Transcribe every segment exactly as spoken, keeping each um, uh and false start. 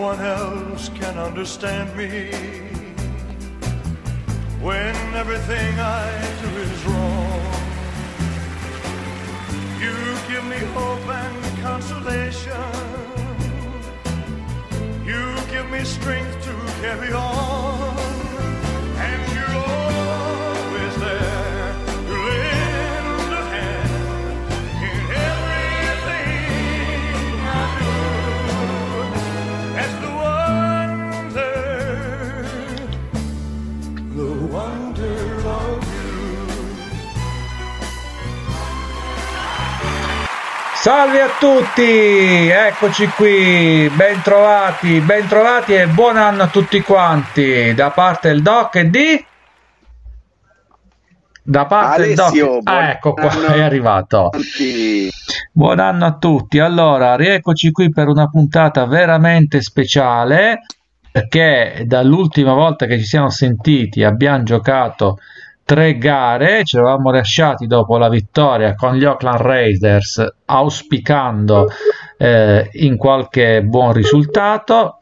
one else can understand me. When everything I do is wrong, you give me hope and consolation. You give me strength to carry on. And you're always there to lend a hand in everything I do. As the wonder, the wonder of you. Salve a tutti, eccoci qui, bentrovati, bentrovati e buon anno a tutti quanti, da parte del Doc e di... Da parte Alessio, del Doc, ah, ecco qua, è arrivato. Buon anno a tutti, allora, rieccoci qui per una puntata veramente speciale, perché dall'ultima volta che ci siamo sentiti abbiamo giocato tre gare, ci eravamo lasciati dopo la vittoria con gli Oakland Raiders, auspicando eh, in qualche buon risultato.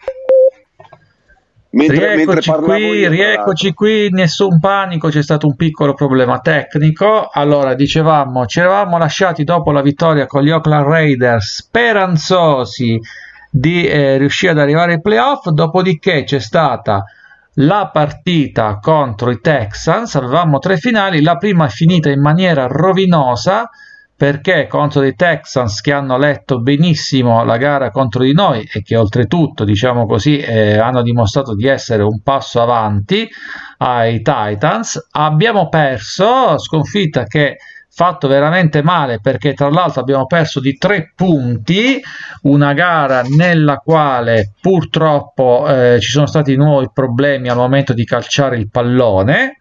Mentre, rieccoci mentre qui, io, rieccoci qui, nessun panico, c'è stato un piccolo problema tecnico. Allora, dicevamo, ci eravamo lasciati dopo la vittoria con gli Oakland Raiders, speranzosi di eh, riuscire ad arrivare ai playoff, dopodiché c'è stata la partita contro i Texans, avevamo tre finali, la prima è finita in maniera rovinosa perché contro dei Texans che hanno letto benissimo la gara contro di noi e che oltretutto, diciamo così, eh, hanno dimostrato di essere un passo avanti ai Titans. Abbiamo perso, sconfitta che fatto veramente male, perché tra l'altro abbiamo perso di tre punti, una gara nella quale purtroppo eh, ci sono stati nuovi problemi al momento di calciare il pallone.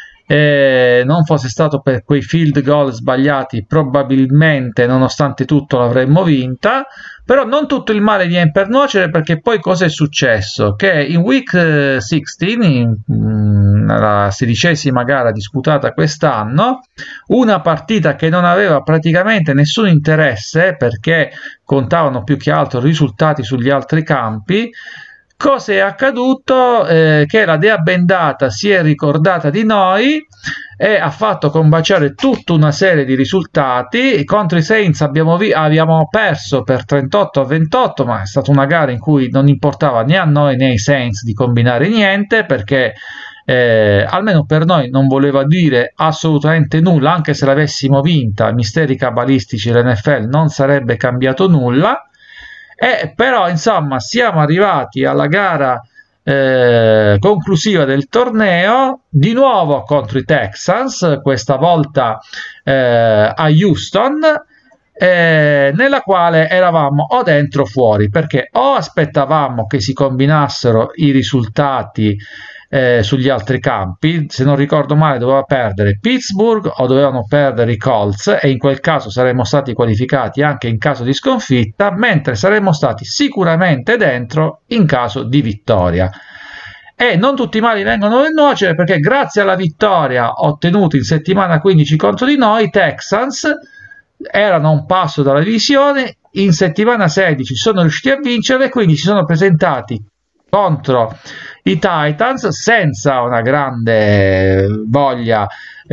Eh, non fosse stato per quei field goal sbagliati probabilmente nonostante tutto l'avremmo vinta, però non tutto il male viene per nuocere, perché poi cosa è successo? Che in week sedici, in, in, la sedicesima gara disputata quest'anno, una partita che non aveva praticamente nessun interesse perché contavano più che altro risultati sugli altri campi, cosa è accaduto? Eh, che la dea bendata si è ricordata di noi e ha fatto combaciare tutta una serie di risultati. Contro i Saints abbiamo, vi- abbiamo perso per trentotto a ventotto, ma è stata una gara in cui non importava né a noi né ai Saints di combinare niente, perché eh, almeno per noi non voleva dire assolutamente nulla. Anche se l'avessimo vinta, misteri cabalistici, l'N F L non sarebbe cambiato nulla. E però insomma siamo arrivati alla gara eh, conclusiva del torneo, di nuovo contro i Texans, questa volta eh, a Houston, eh, nella quale eravamo o dentro o fuori, perché o aspettavamo che si combinassero i risultati eh, sugli altri campi. Se non ricordo male doveva perdere Pittsburgh o dovevano perdere i Colts, e in quel caso saremmo stati qualificati anche in caso di sconfitta, mentre saremmo stati sicuramente dentro in caso di vittoria. E non tutti i mali vengono nel nuocere, perché grazie alla vittoria ottenuta in settimana quindici contro di noi, i Texans erano a un passo dalla divisione, in settimana sedici sono riusciti a vincere, quindi si sono presentati contro i Titans senza una grande voglia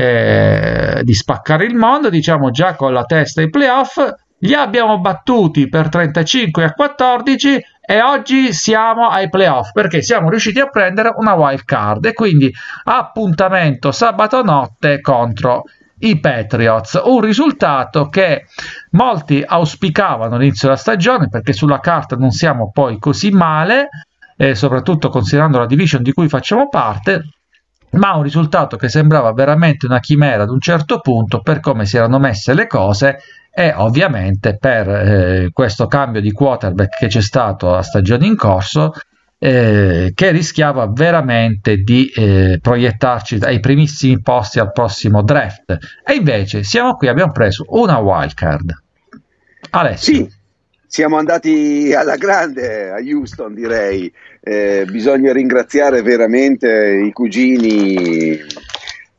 eh, di spaccare il mondo, diciamo già con la testa ai playoff. Li abbiamo battuti per trentacinque a quattordici e oggi siamo ai playoff perché siamo riusciti a prendere una wild card, e quindi appuntamento sabato notte contro i Patriots, un risultato che molti auspicavano all'inizio della stagione, perché sulla carta non siamo poi così male, e soprattutto considerando la division di cui facciamo parte, ma un risultato che sembrava veramente una chimera ad un certo punto per come si erano messe le cose e ovviamente per eh, questo cambio di quarterback che c'è stato a stagione in corso, eh, che rischiava veramente di eh, proiettarci ai primissimi posti al prossimo draft, e invece siamo qui, abbiamo preso una wild card. Alessio. Sì, siamo andati alla grande a Houston, direi. Eh, bisogna ringraziare veramente i cugini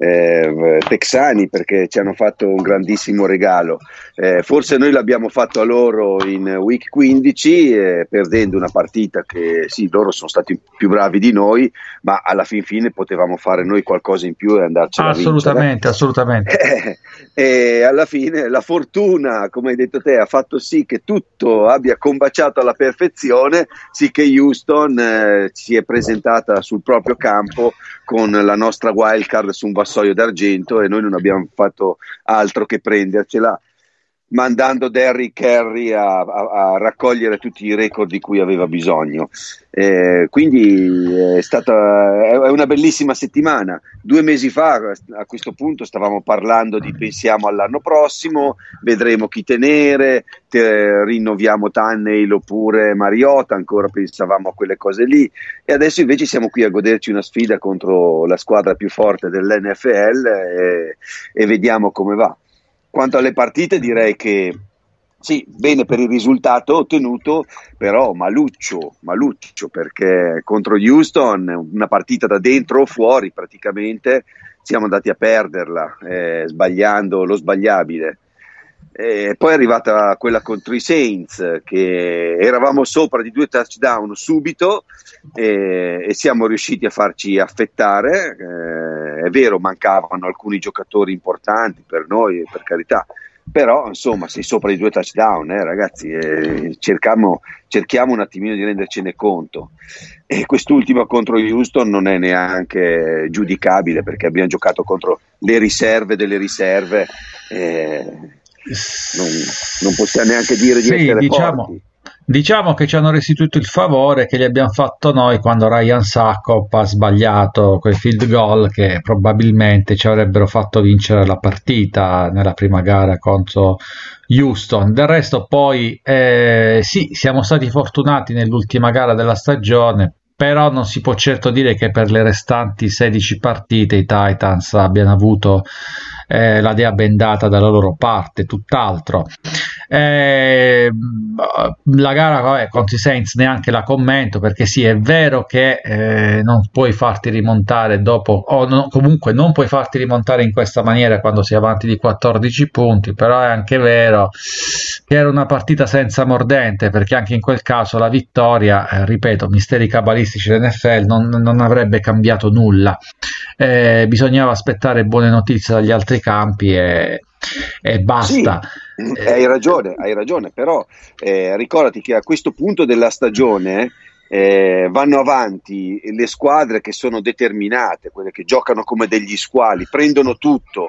eh, texani, perché ci hanno fatto un grandissimo regalo. Eh, forse noi l'abbiamo fatto a loro in week quindici, eh, perdendo una partita che sì, loro sono stati più bravi di noi, ma alla fin fine potevamo fare noi qualcosa in più e andarcela a vincere. Assolutamente, assolutamente. Eh, e alla fine la fortuna, come hai detto te, ha fatto sì che tutto abbia combaciato alla perfezione, sì che Houston eh, si è presentata sul proprio campo con la nostra wildcard su un vassoio d'argento e noi non abbiamo fatto altro che prendercela, mandando Derrick Henry a, a, a raccogliere tutti i record di cui aveva bisogno. Eh, quindi è stata è una bellissima settimana. Due mesi fa a questo punto stavamo parlando di pensiamo all'anno prossimo, vedremo chi tenere, te, rinnoviamo Tannehill oppure Mariota, ancora pensavamo a quelle cose lì, e adesso invece siamo qui a goderci una sfida contro la squadra più forte dell'N F L e, e vediamo come va. Quanto alle partite direi che sì, bene per il risultato ottenuto, però maluccio, maluccio, perché contro Houston una partita da dentro o fuori praticamente siamo andati a perderla, eh, sbagliando lo sbagliabile. E poi è arrivata quella contro i Saints, che eravamo sopra di due touchdown subito e, e siamo riusciti a farci affettare. Eh, è vero, mancavano alcuni giocatori importanti per noi, per carità, però insomma sei sopra di due touchdown, eh, ragazzi, eh, cerchiamo, cerchiamo un attimino di rendercene conto. E quest'ultima contro Houston non è neanche giudicabile, perché abbiamo giocato contro le riserve delle riserve. Eh, Non, non possiamo neanche dire di sì, essere diciamo, forti. diciamo che ci hanno restituito il favore che gli abbiamo fatto noi quando Ryan Succop ha sbagliato quel field goal che probabilmente ci avrebbero fatto vincere la partita nella prima gara contro Houston. Del resto poi eh, sì, siamo stati fortunati nell'ultima gara della stagione, però non si può certo dire che per le restanti sedici partite i Titans abbiano avuto eh, la dea bendata dalla loro parte, tutt'altro. Eh, la gara vabbè, contro i Saints neanche la commento, perché sì, è vero che eh, non puoi farti rimontare dopo, o no, comunque non puoi farti rimontare in questa maniera quando sei avanti di quattordici punti, però è anche vero che era una partita senza mordente, perché anche in quel caso la vittoria, eh, ripeto, misteri cabalistici dell'N F L, non, non avrebbe cambiato nulla. Eh, bisognava aspettare buone notizie dagli altri campi e, e basta. Sì, hai ragione, hai ragione, però eh, ricordati che a questo punto della stagione eh, vanno avanti le squadre che sono determinate, quelle che giocano come degli squali, prendono tutto.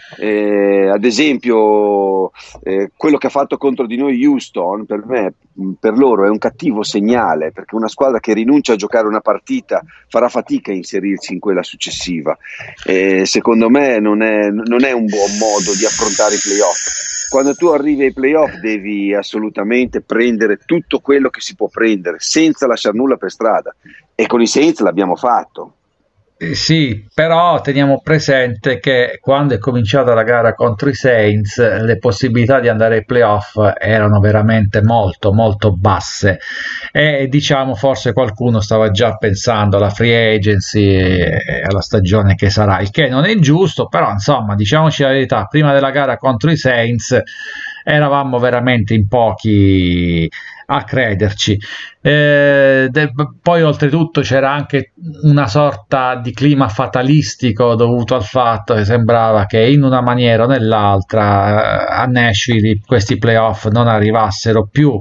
Eh, ad esempio eh, quello che ha fatto contro di noi Houston, per me, per loro è un cattivo segnale, perché una squadra che rinuncia a giocare una partita farà fatica a inserirsi in quella successiva. Eh, secondo me non è, non è un buon modo di affrontare i playoff. Quando tu arrivi ai playoff devi assolutamente prendere tutto quello che si può prendere senza lasciare nulla per strada, e con i Saints l'abbiamo fatto. Sì, però teniamo presente che quando è cominciata la gara contro i Saints le possibilità di andare ai playoff erano veramente molto molto basse, e diciamo forse qualcuno stava già pensando alla free agency e alla stagione che sarà, il che non è giusto, però insomma diciamoci la verità, prima della gara contro i Saints eravamo veramente in pochi a crederci. Eh, de- poi oltretutto c'era anche una sorta di clima fatalistico dovuto al fatto che sembrava che in una maniera o nell'altra eh, a Nashville questi playoff non arrivassero più.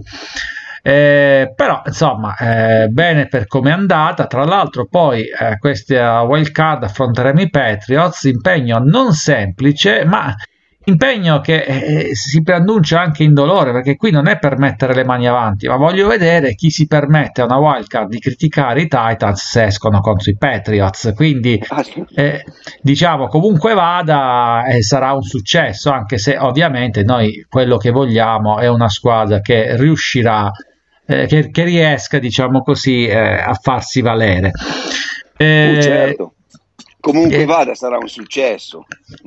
Eh, però insomma eh, bene per come è andata. Tra l'altro poi eh, questa wild card affronteremo i Patriots, impegno non semplice, ma impegno che eh, si preannuncia anche indolore, perché qui non è per mettere le mani avanti, ma voglio vedere chi si permette a una wildcard di criticare i Titans se escono contro i Patriots. Quindi eh, diciamo comunque vada eh, sarà un successo, anche se ovviamente noi quello che vogliamo è una squadra che riuscirà eh, che, che riesca, diciamo così, eh, a farsi valere. Eh, uh, certo. Comunque eh, vada, sarà un successo.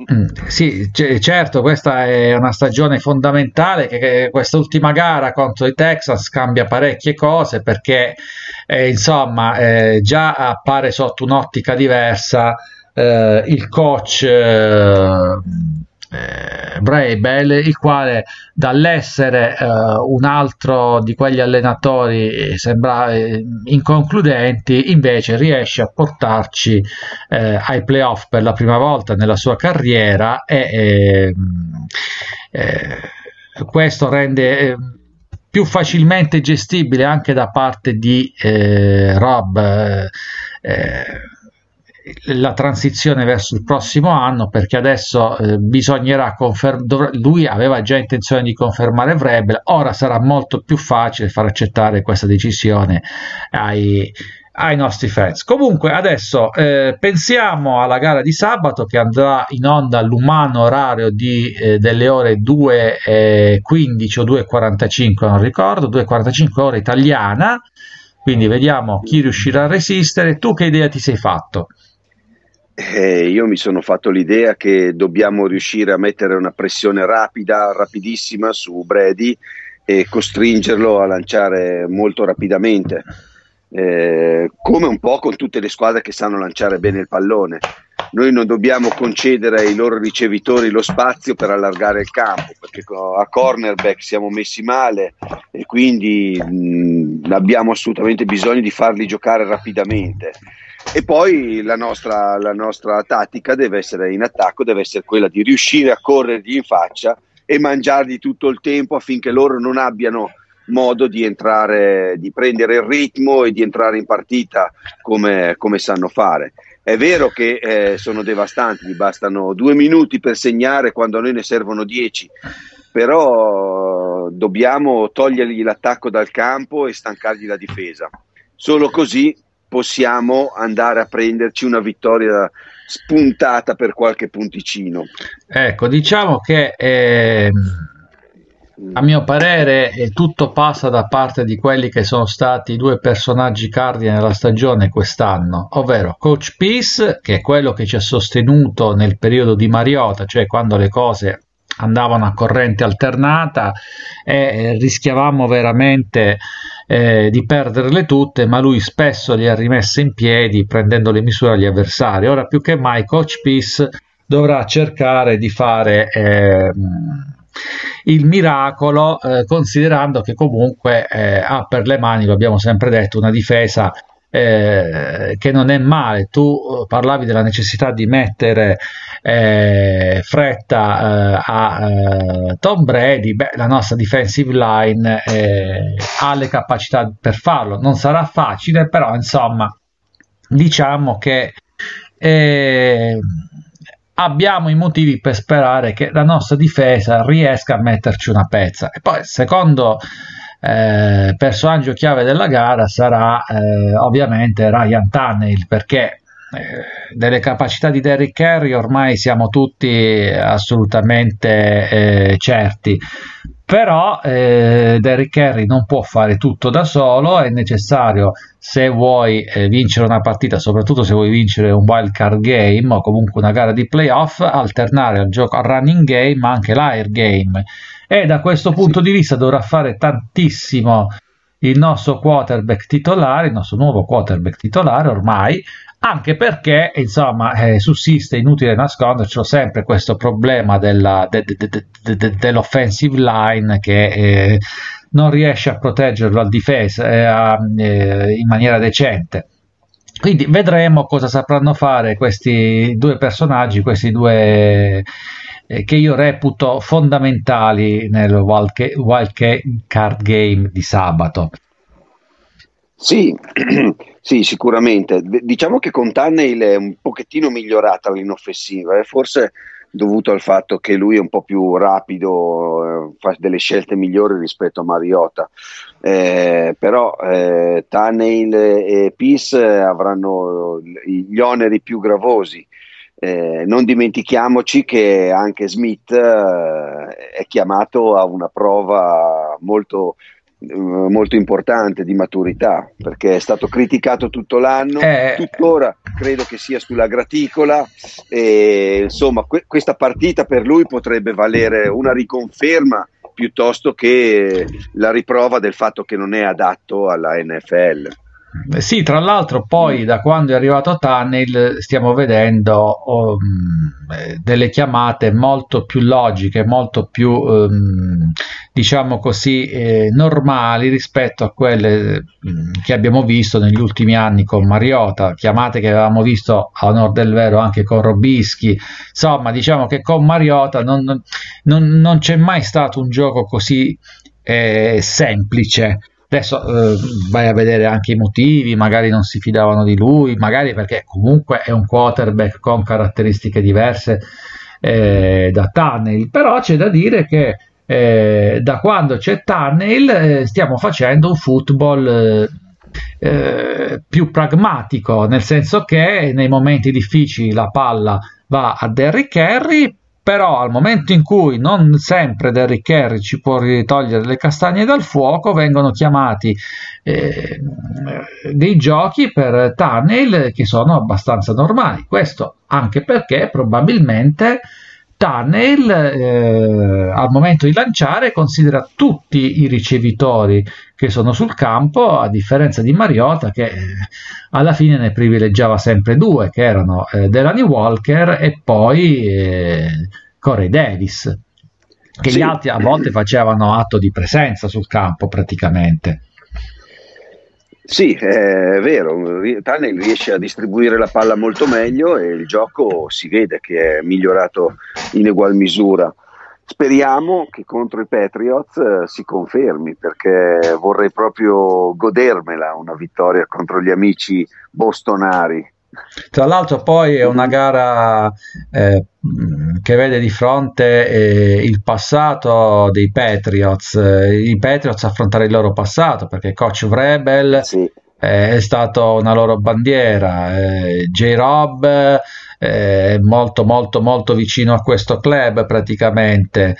Sì, c- certo, questa è una stagione fondamentale, che, che quest'ultima gara contro i Texans cambia parecchie cose, perché eh, insomma eh, già appare sotto un'ottica diversa eh, il coach eh, eh, Vrabel, il quale dall'essere eh, un altro di quegli allenatori sembra eh, inconcludenti, invece riesce a portarci eh, ai playoff per la prima volta nella sua carriera, e eh, eh, questo rende eh, più facilmente gestibile anche da parte di eh, Rob eh, eh, la transizione verso il prossimo anno, perché adesso eh, bisognerà confermare. Lui aveva già intenzione di confermare Vrabel, ora sarà molto più facile far accettare questa decisione ai, ai nostri fans. Comunque adesso eh, pensiamo alla gara di sabato, che andrà in onda all'umano orario di, eh, delle ore due e quindici o due e quarantacinque, non ricordo, due e quarantacinque ora italiana, quindi vediamo chi riuscirà a resistere. Tu che idea ti sei fatto? Eh, io mi sono fatto l'idea che dobbiamo riuscire a mettere una pressione rapida, rapidissima su Brady e costringerlo a lanciare molto rapidamente, eh, come un po' con tutte le squadre che sanno lanciare bene il pallone. Noi non dobbiamo concedere ai loro ricevitori lo spazio per allargare il campo, perché a cornerback siamo messi male e quindi mh, abbiamo assolutamente bisogno di farli giocare rapidamente. E poi la nostra, la nostra tattica deve essere in attacco, deve essere quella di riuscire a corrergli in faccia e mangiargli tutto il tempo affinché loro non abbiano modo di entrare, di prendere il ritmo e di entrare in partita come, come sanno fare. È vero che eh, sono devastanti, gli bastano due minuti per segnare quando a noi ne servono dieci, però dobbiamo togliergli l'attacco dal campo e stancargli la difesa. Solo così possiamo andare a prenderci una vittoria spuntata per qualche punticino. Ecco, diciamo che eh, a mio parere eh, tutto passa da parte di quelli che sono stati i due personaggi cardine della stagione quest'anno, ovvero Coach Peace, che è quello che ci ha sostenuto nel periodo di Mariota, cioè quando le cose andavano a corrente alternata e eh, rischiavamo veramente eh, di perderle tutte, ma lui spesso le ha rimesse in piedi prendendo le misure agli avversari. Ora più che mai Coach Peace dovrà cercare di fare eh, il miracolo, eh, considerando che comunque eh, ha per le mani, lo abbiamo sempre detto, una difesa eh, che non è male. Tu eh, parlavi della necessità di mettere eh, fretta eh, a eh, Tom Brady. Beh, la nostra defensive line eh, ha le capacità per farlo, non sarà facile, però insomma diciamo che eh, abbiamo i motivi per sperare che la nostra difesa riesca a metterci una pezza. E poi secondo eh, personaggio chiave della gara sarà eh, ovviamente Ryan Tannehill, perché eh, delle capacità di Derrick Henry ormai siamo tutti assolutamente eh, certi, però eh, Derrick Henry non può fare tutto da solo. È necessario, se vuoi eh, vincere una partita, soprattutto se vuoi vincere un wild card game o comunque una gara di playoff, alternare al gioco al running game ma anche l'air game, e da questo punto di vista dovrà fare tantissimo il nostro quarterback titolare, il nostro nuovo quarterback titolare ormai, anche perché insomma eh, sussiste, inutile nascondercelo, sempre questo problema della, de, de, de, de, de, dell'offensive line che eh, non riesce a proteggerlo al difesa eh, a, eh, in maniera decente. Quindi vedremo cosa sapranno fare questi due personaggi, questi due eh, che io reputo fondamentali nel wild, wild card game di sabato. Sì, sì, sicuramente. D- diciamo che con Tannehill è un pochettino migliorata l'inoffensiva, eh? Forse dovuto al fatto che lui è un po' più rapido, eh, fa delle scelte migliori rispetto a Mariota, eh, però eh, Tannehill e Peace avranno gli oneri più gravosi. Eh, non dimentichiamoci che anche Smith eh, è chiamato a una prova molto molto importante di maturità, perché è stato criticato tutto l'anno, eh, tuttora credo che sia sulla graticola, e insomma que- questa partita per lui potrebbe valere una riconferma piuttosto che la riprova del fatto che non è adatto alla N F L. Sì, tra l'altro poi da quando è arrivato Tunnel stiamo vedendo oh, mh, delle chiamate molto più logiche, molto più um, diciamo così eh, normali rispetto a quelle mh, che abbiamo visto negli ultimi anni con Mariota, chiamate che avevamo visto a onor del vero anche con Robischi. Insomma, diciamo che con Mariota non, non, non c'è mai stato un gioco così eh, semplice. Adesso eh, vai a vedere anche i motivi, magari non si fidavano di lui, magari perché comunque è un quarterback con caratteristiche diverse eh, da Tannehill, però c'è da dire che eh, da quando c'è Tannehill eh, stiamo facendo un football eh, eh, più pragmatico, nel senso che nei momenti difficili la palla va a Derrick Henry, però al momento in cui non sempre Derrick Henry ci può ritogliere le castagne dal fuoco, vengono chiamati eh, dei giochi per Tannehill che sono abbastanza normali. Questo anche perché probabilmente Tannehill eh, al momento di lanciare considera tutti i ricevitori che sono sul campo, a differenza di Mariota che eh, alla fine ne privilegiava sempre due, che erano eh, Delanie Walker e poi eh, Corey Davis, che sì. Gli altri a volte facevano atto di presenza sul campo praticamente. Sì, è vero, Tannehill riesce a distribuire la palla molto meglio e il gioco si vede che è migliorato in egual misura. Speriamo che contro i Patriots eh, si confermi, perché vorrei proprio godermela una vittoria contro gli amici bostonari. Tra l'altro poi è una gara eh, che vede di fronte eh, il passato dei Patriots, eh, i Patriots affrontare il loro passato, perché coach Vrabel sì. eh, è stato una loro bandiera, eh, J-Rob è molto molto molto vicino a questo club praticamente,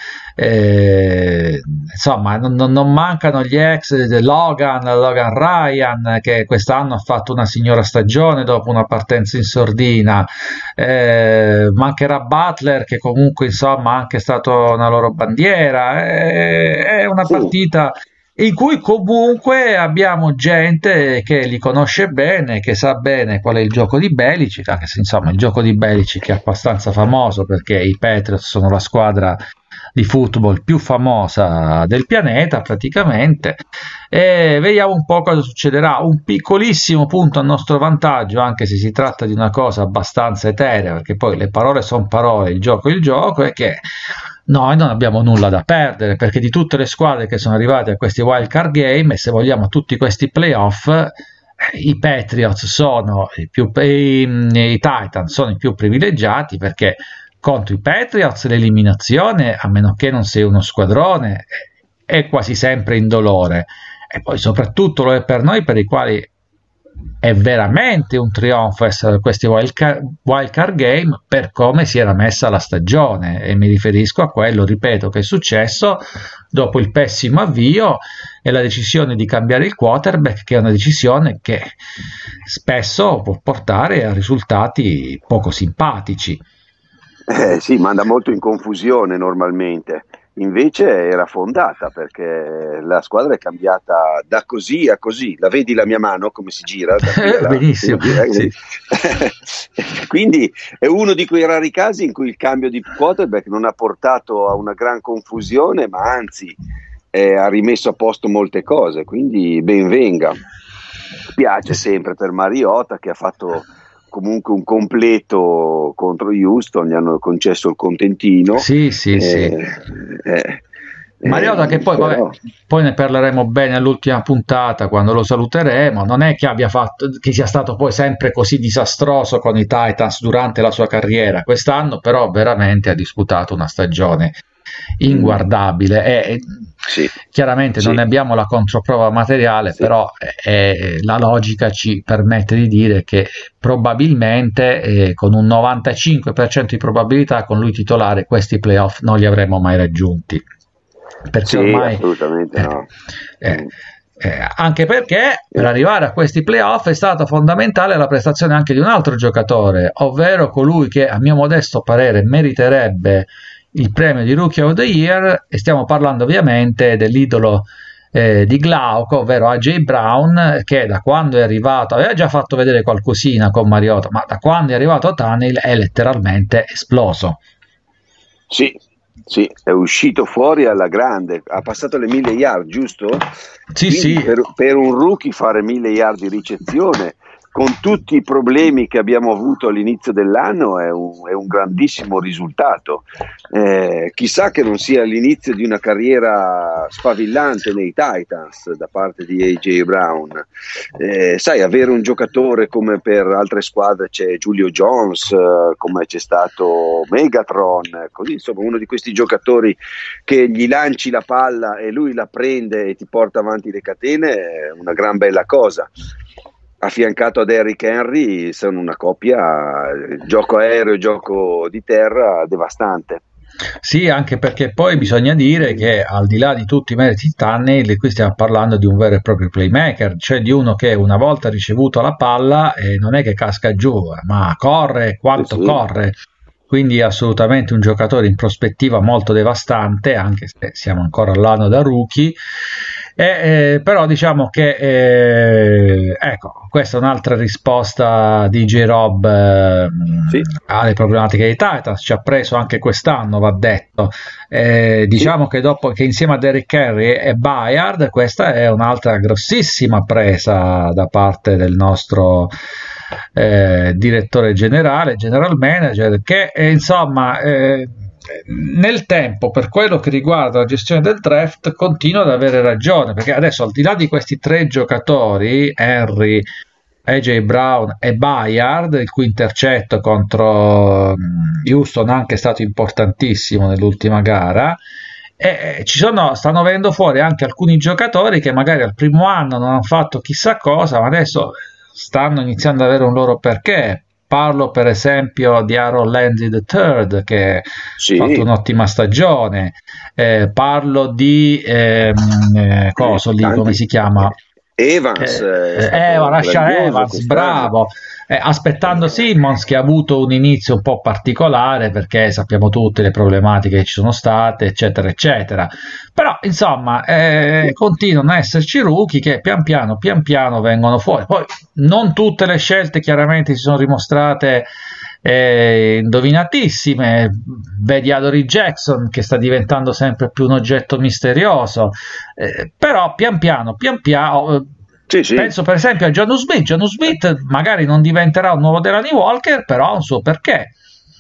eh, insomma non, non mancano gli ex Logan, Logan Ryan che quest'anno ha fatto una signora stagione dopo una partenza in sordina, eh, mancherà Butler che comunque insomma ha anche stato una loro bandiera, eh, è una partita in cui comunque abbiamo gente che li conosce bene, che sa bene qual è il gioco di Belichick, anche se insomma il gioco di Belichick è abbastanza famoso perché i Patriots sono la squadra di football più famosa del pianeta praticamente, e vediamo un po' cosa succederà. Un piccolissimo punto a nostro vantaggio, anche se si tratta di una cosa abbastanza eterea, perché poi le parole sono parole, il gioco è il gioco, è che noi non abbiamo nulla da perdere, perché di tutte le squadre che sono arrivate a questi wild card game, e se vogliamo tutti questi playoff, i Patriots sono i più, i, i Titans sono i più privilegiati, perché contro i Patriots l'eliminazione, a meno che non sei uno squadrone, è quasi sempre indolore, e poi soprattutto lo è per noi, per i quali è veramente un trionfo essere questi wild card, wild card game per come si era messa la stagione, e mi riferisco a quello, ripeto, che è successo dopo il pessimo avvio e la decisione di cambiare il quarterback, che è una decisione che spesso può portare a risultati poco simpatici. Eh, sì, manda molto in confusione normalmente. Invece era fondata, perché la squadra è cambiata da così a così. La vedi la mia mano come si gira? La... Benissimo. Sì. Quindi è uno di quei rari casi in cui il cambio di quarterback non ha portato a una gran confusione, ma anzi eh, ha rimesso a posto molte cose. Quindi ben venga. Piace sempre per Mariota, che ha fatto comunque un completo contro Houston, gli hanno concesso il contentino. Sì, sì, eh, sì. Eh, Mariota, che poi, però... vabbè, poi ne parleremo bene all'ultima puntata quando lo saluteremo. Non è che abbia fatto, che sia stato poi sempre così disastroso con i Titans durante la sua carriera. Quest'anno però veramente ha disputato una stagione inguardabile, e sì, chiaramente sì, non ne abbiamo la controprova materiale, sì, però eh, la logica ci permette di dire che probabilmente eh, con un novantacinque per cento di probabilità con lui titolare questi playoff non li avremmo mai raggiunti, perché sì, ormai assolutamente eh, no. eh, eh, anche perché per arrivare a questi playoff è stata fondamentale la prestazione anche di un altro giocatore, ovvero colui che a mio modesto parere meriterebbe il premio di Rookie of the Year, e stiamo parlando ovviamente dell'idolo eh, di Glauco, ovvero A J Brown, che da quando è arrivato, aveva già fatto vedere qualcosina con Mariota, ma da quando è arrivato a Tannehill è letteralmente esploso. Sì, sì, è uscito fuori alla grande, ha passato le mille yard, giusto? Sì, Quindi sì. Per, per un rookie fare mille yard di ricezione, con tutti i problemi che abbiamo avuto all'inizio dell'anno, è un, è un grandissimo risultato. Eh, chissà che non sia l'inizio di una carriera sfavillante nei Titans da parte di A J Brown. Eh, sai, avere un giocatore come per altre squadre c'è Julio Jones, eh, come c'è stato Megatron, così, insomma, uno di questi giocatori che gli lanci la palla e lui la prende e ti porta avanti le catene, è una gran bella cosa. Affiancato a Derrick Henry, sono una coppia, gioco aereo e gioco di terra devastante. Sì, anche perché poi bisogna dire che al di là di tutti i meriti di Tannehill, qui stiamo parlando di un vero e proprio playmaker, cioè di uno che una volta ricevuto la palla eh, non è che casca giù, ma corre quanto Sì, sì. corre. Quindi è assolutamente un giocatore in prospettiva molto devastante, anche se siamo ancora all'anno da rookie. E, eh, però diciamo che eh, ecco, questa è un'altra risposta di J-Rob eh, Sì. alle problematiche dei Titans. Ci ha preso anche quest'anno, va detto. Eh, diciamo sì. che dopo che insieme a Derrick Henry e Bayard, questa è un'altra grossissima presa da parte del nostro eh, direttore generale, general manager, che eh, insomma eh, nel tempo, per quello che riguarda la gestione del draft, continua ad avere ragione, perché adesso al di là di questi tre giocatori, Henry, A J Brown e Bayard, il cui intercetto contro Houston anche è stato importantissimo nell'ultima gara, e ci sono, stanno venendo fuori anche alcuni giocatori che magari al primo anno non hanno fatto chissà cosa, ma adesso stanno iniziando ad avere un loro perché. Parlo per esempio di Aaron Landry terzo, che sì. ha fatto un'ottima stagione. Eh, parlo di ehm, eh, coso lì, come si chiama? Evans, eh, Evans, Rashad Evans, bravo. Eh, aspettando Simmons, che ha avuto un inizio un po' particolare perché sappiamo tutte le problematiche che ci sono state, eccetera, eccetera. Però insomma, eh, continuano a esserci rookie che pian piano, pian piano vengono fuori. Poi non tutte le scelte chiaramente si sono dimostrate eh, indovinatissime. Vedi Adoree Jackson che sta diventando sempre più un oggetto misterioso, eh, però pian piano, pian piano. Sì, sì. Penso per esempio a Jonnu Smith. Jonnu Smith magari non diventerà un nuovo Delanie Walker, però ha un suo perché.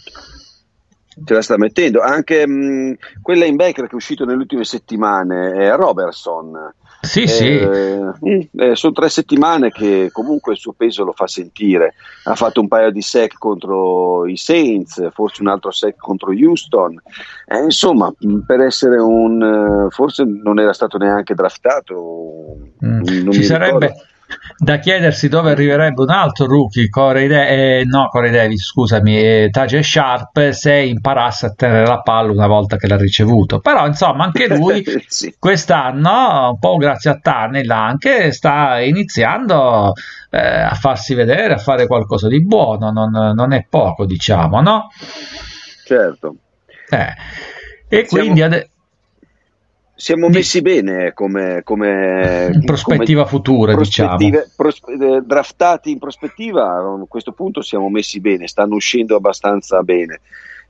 Ce la sta mettendo anche mh, quella in backer che è uscito nelle ultime settimane è Robertson. Sì, eh, sì. Eh, sono tre settimane che comunque il suo peso lo fa sentire. Ha fatto un paio di sack contro i Saints, forse un altro sack contro Houston. Eh, insomma, per essere un forse non era stato neanche draftato. Mm. Non Ci sarebbe ricordo. Da chiedersi dove arriverebbe un altro rookie, Corey De- eh, no, Corey Davis, scusami, eh, Tajae Sharpe, se imparasse a tenere la palla una volta che l'ha ricevuto. Però insomma anche lui sì. quest'anno, un po' grazie a Tannehill anche, sta iniziando eh, a farsi vedere, a fare qualcosa di buono, non, non è poco, diciamo, no? Certo. Eh. E Siamo... quindi adesso siamo messi bene come, come in prospettiva come futura, diciamo. Prospe- draftati in prospettiva, a questo punto siamo messi bene, stanno uscendo abbastanza bene.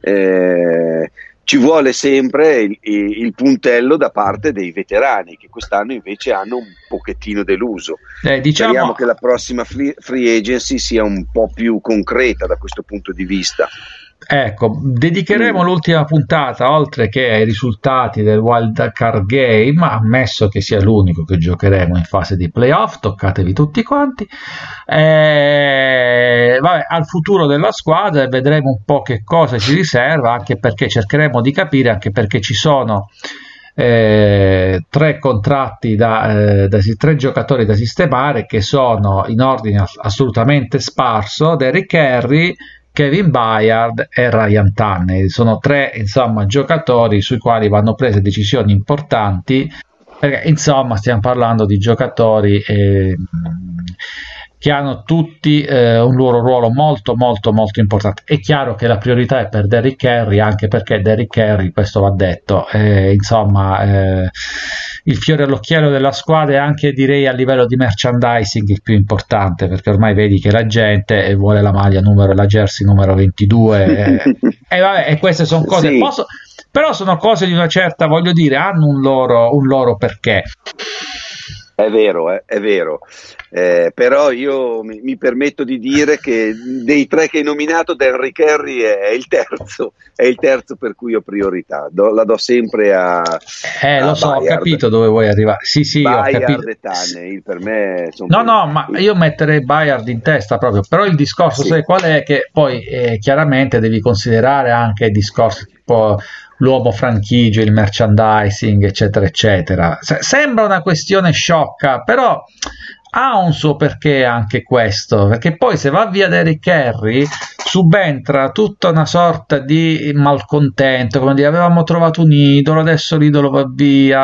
Eh, ci vuole sempre il, il puntello da parte dei veterani, che quest'anno invece hanno un pochettino deluso. Eh, diciamo... Speriamo che la prossima free agency sia un po' più concreta da questo punto di vista. Ecco, dedicheremo mm. l'ultima puntata, oltre che ai risultati del Wild Card Game, ammesso che sia l'unico che giocheremo in fase di playoff, toccatevi tutti quanti, eh, vabbè, al futuro della squadra, e vedremo un po' che cosa ci riserva, anche perché cercheremo di capire, anche perché ci sono eh, tre contratti da, eh, da tre giocatori da sistemare, che sono in ordine assolutamente sparso: Derrick Henry, Kevin Bayard e Ryan Tannehill. Sono tre insomma giocatori sui quali vanno prese decisioni importanti, perché insomma stiamo parlando di giocatori eh, che hanno tutti eh, un loro ruolo molto molto molto importante. È chiaro che la priorità è per Derrick Henry, anche perché Derrick Henry, questo va detto, eh, insomma eh, il fiore all'occhiello della squadra e anche direi a livello di merchandising il più importante, perché ormai vedi che la gente vuole la maglia numero, la jersey numero ventidue e, e, vabbè, e queste sono cose, sì. posso, però sono cose di una certa, voglio dire, hanno un loro, un loro perché. È vero, eh, è vero, eh, però io mi, mi permetto di dire che dei tre che hai nominato, Derrick Henry è, è il terzo, è il terzo per cui ho priorità, do, la do sempre a Eh, a lo so, Bayard. ho capito dove vuoi arrivare. Sì, sì, ho Bayard capito. e Tannehill per me sono No, no, ma io metterei Bayard in testa proprio, però il discorso, Sì. sai qual è? Che poi eh, chiaramente devi considerare anche il discorso tipo l'uomo franchigia, il merchandising, eccetera, eccetera. Se- sembra una questione sciocca, però ha un suo perché anche questo, perché poi se va via Derrick Henry subentra tutta una sorta di malcontento, come dire, avevamo trovato un idolo, adesso l'idolo va via.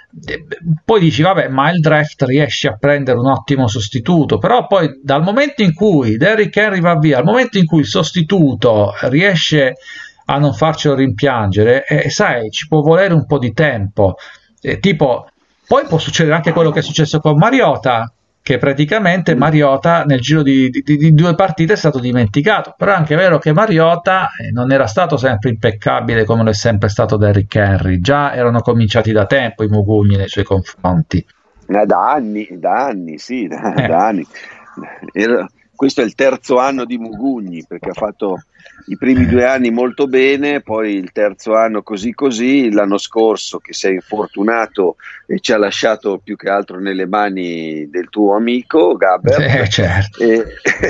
Poi dici vabbè, ma il draft riesce a prendere un ottimo sostituto, però poi dal momento in cui Derrick Henry va via al momento in cui il sostituto riesce a non farcelo rimpiangere, eh, sai, ci può volere un po' di tempo, eh, tipo poi può succedere anche quello che è successo con Mariota, che praticamente Mariota nel giro di, di, di due partite è stato dimenticato, però è anche vero che Mariota eh, non era stato sempre impeccabile come lo è sempre stato Derrick Henry, già erano cominciati da tempo i mugugni nei suoi confronti. Eh, da anni, da anni, sì, da, Eh. da anni. Era- questo è il terzo anno di Mugugni, perché ha fatto i primi due anni molto bene, poi il terzo anno così così, l'anno scorso che si è infortunato e ci ha lasciato più che altro nelle mani del tuo amico Gabbert, Eh, certo. e,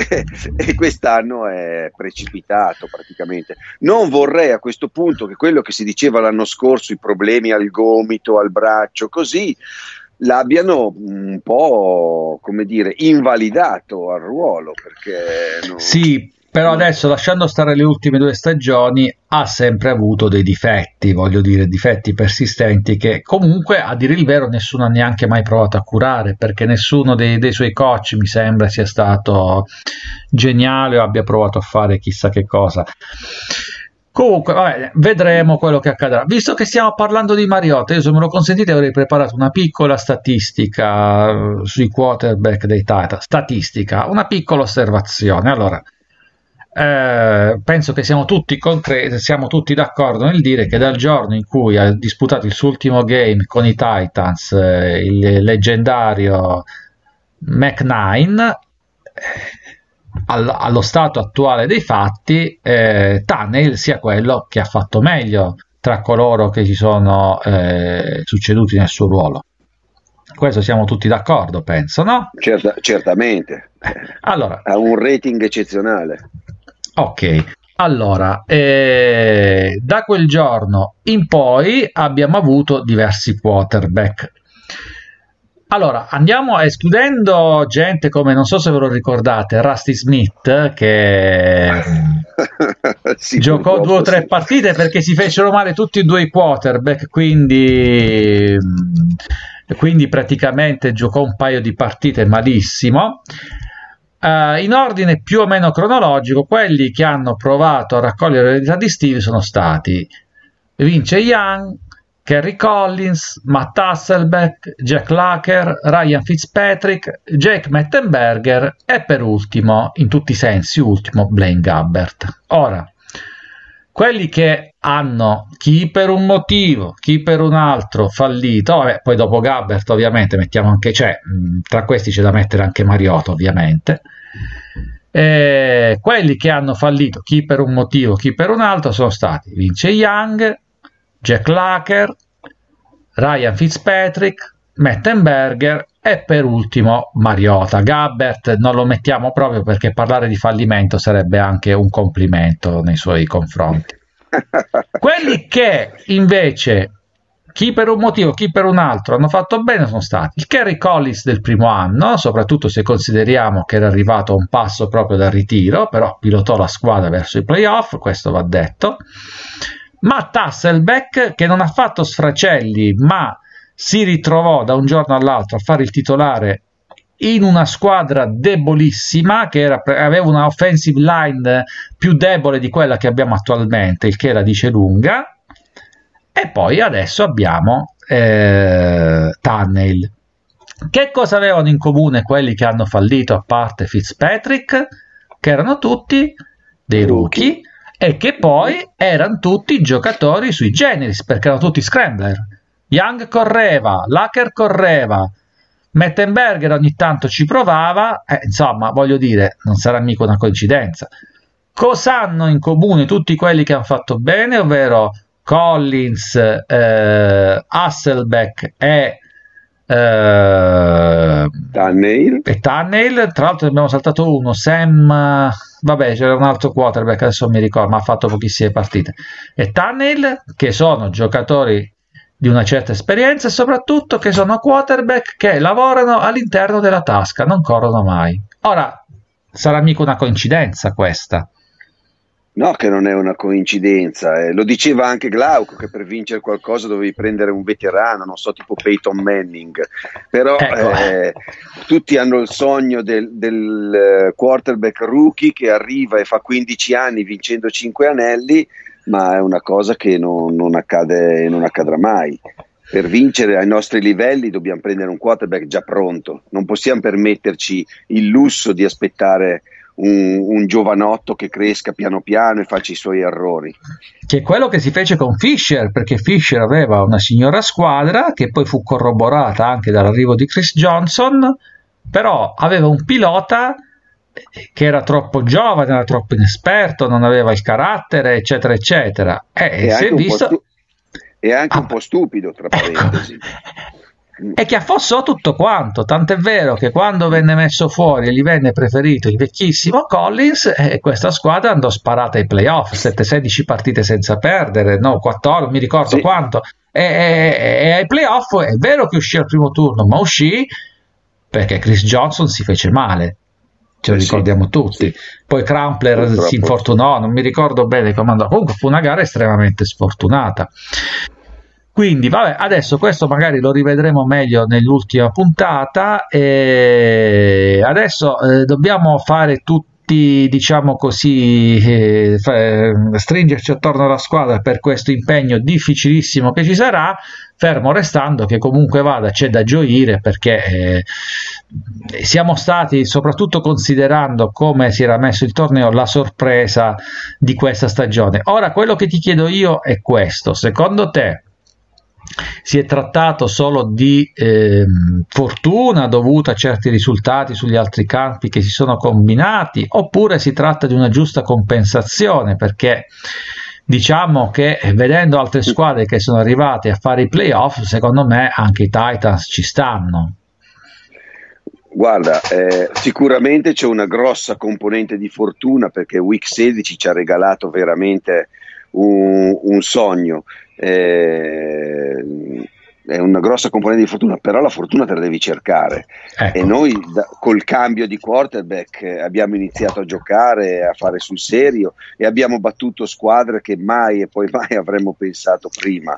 e quest'anno è precipitato praticamente. Non vorrei a questo punto che quello che si diceva l'anno scorso, i problemi al gomito, al braccio, così l'abbiano un po', come dire, invalidato al ruolo, perché non- Sì, però adesso lasciando stare le ultime due stagioni ha sempre avuto dei difetti, voglio dire, difetti persistenti che comunque a dire il vero nessuno ha neanche mai provato a curare, perché nessuno dei, dei suoi coach mi sembra sia stato geniale o abbia provato a fare chissà che cosa. Comunque, vabbè, vedremo quello che accadrà. Visto che stiamo parlando di Mariota, io se me lo consentite avrei preparato una piccola statistica eh, sui quarterback dei Titans. Statistica, una piccola osservazione. Allora, eh, penso che siamo tutti, concre- siamo tutti d'accordo nel dire che dal giorno in cui ha disputato il suo ultimo game con i Titans, eh, il leggendario McNine, eh, All- allo stato attuale dei fatti, eh, Tannehill sia quello che ha fatto meglio tra coloro che si sono eh, succeduti nel suo ruolo. Questo siamo tutti d'accordo, penso, no? Certa- certamente Allora, ha un rating eccezionale. ok. Allora, eh, da quel giorno in poi abbiamo avuto diversi quarterback. Allora, andiamo escludendo gente come, non so se ve lo ricordate, Rusty Smith, che Sì, giocò purtroppo due o tre sì. partite perché si fecero male tutti e due i quarterback, quindi, quindi praticamente giocò un paio di partite malissimo. Uh, in ordine più o meno cronologico, quelli che hanno provato a raccogliere l'eredità di Steve sono stati Vince Young, Kerry Collins, Matt Hasselbeck, Jack Lacker, Ryan Fitzpatrick, Jake Mettenberger e per ultimo, in tutti i sensi ultimo, Blaine Gabbert. Ora, quelli che hanno chi per un motivo, chi per un altro fallito, vabbè, poi dopo Gabbert ovviamente mettiamo anche, cioè, tra questi c'è da mettere anche Mariota ovviamente, e quelli che hanno fallito chi per un motivo, chi per un altro sono stati Vince Young, Jack Lacker, Ryan Fitzpatrick, Mettenberger e per ultimo Mariota. Gabbert non lo mettiamo proprio perché parlare di fallimento sarebbe anche un complimento nei suoi confronti. Quelli che invece chi per un motivo, chi per un altro hanno fatto bene sono stati il Kerry Collins del primo anno, soprattutto se consideriamo che era arrivato a un passo proprio dal ritiro, però pilotò la squadra verso i playoff, questo va detto. Matt Hasselbeck, che non ha fatto sfracelli ma si ritrovò da un giorno all'altro a fare il titolare in una squadra debolissima che era, aveva una offensive line più debole di quella che abbiamo attualmente, il che la dice lunga. E poi adesso abbiamo eh, Tannehill. Che cosa avevano in comune quelli che hanno fallito, a parte Fitzpatrick? Che erano tutti dei rookie e che poi erano tutti giocatori sui generis, perché erano tutti scrambler. Young correva, Lacker correva, Mettenberger ogni tanto ci provava, eh, insomma, voglio dire, non sarà mica una coincidenza. Cosa hanno in comune tutti quelli che hanno fatto bene, ovvero Collins, eh, Hasselbeck e eh, Tannehill. e Tannehill. Tra l'altro ne abbiamo saltato uno, Sam, vabbè, c'era un altro quarterback, adesso non mi ricordo, ma ha fatto pochissime partite. E Tannehill, che sono giocatori di una certa esperienza e soprattutto che sono quarterback che lavorano all'interno della tasca, non corrono mai. Ora, sarà mica una coincidenza questa? No, che non è una coincidenza, eh. Lo diceva anche Glauco che per vincere qualcosa dovevi prendere un veterano, non so, tipo Peyton Manning, però ecco. eh, tutti hanno il sogno del, del quarterback rookie che arriva e fa quindici anni vincendo cinque anelli, ma è una cosa che non, non accade, non accadrà mai. Per vincere ai nostri livelli dobbiamo prendere un quarterback già pronto, non possiamo permetterci il lusso di aspettare Un, un giovanotto che cresca piano piano e faccia i suoi errori, che è quello che si fece con Fisher, perché Fisher aveva una signora squadra che poi fu corroborata anche dall'arrivo di Chris Johnson, però aveva un pilota che era troppo giovane, era troppo inesperto, non aveva il carattere, eccetera eccetera, e, e si è anche, un, visto... po stu- e anche ah, un po' stupido, tra parentesi. ecco. E che affossò tutto quanto, tant'è vero che quando venne messo fuori e gli venne preferito il vecchissimo Collins, eh, questa squadra andò sparata ai playoff, sette sedici partite senza perdere, no, quattordici, mi ricordo Sì. quanto, e, e, e ai playoff è vero che uscì al primo turno, ma uscì perché Chris Johnson si fece male, ce lo Eh, ricordiamo sì, tutti, sì. poi Crumpler Purtroppo. si infortunò, non mi ricordo bene come andò, comunque fu una gara estremamente sfortunata. Quindi vabbè, adesso questo magari lo rivedremo meglio nell'ultima puntata, e adesso eh, dobbiamo fare tutti, diciamo così, eh, stringerci attorno alla squadra per questo impegno difficilissimo che ci sarà, fermo restando che comunque vada c'è da gioire, perché eh, siamo stati, soprattutto considerando come si era messo il torneo, la sorpresa di questa stagione. Ora quello che ti chiedo io è questo: secondo te si è trattato solo di eh, fortuna dovuta a certi risultati sugli altri campi che si sono combinati, oppure si tratta di una giusta compensazione? Perché diciamo che vedendo altre squadre che sono arrivate a fare i playoff, secondo me anche i Titans ci stanno. Guarda, eh, sicuramente c'è una grossa componente di fortuna, perché Week sedici ci ha regalato veramente un, un sogno. Eh, è una grossa componente di fortuna, però la fortuna te la devi cercare, ecco. E noi da, col cambio di quarterback eh, abbiamo iniziato a giocare, a fare sul serio, e abbiamo battuto squadre che mai e poi mai avremmo pensato prima.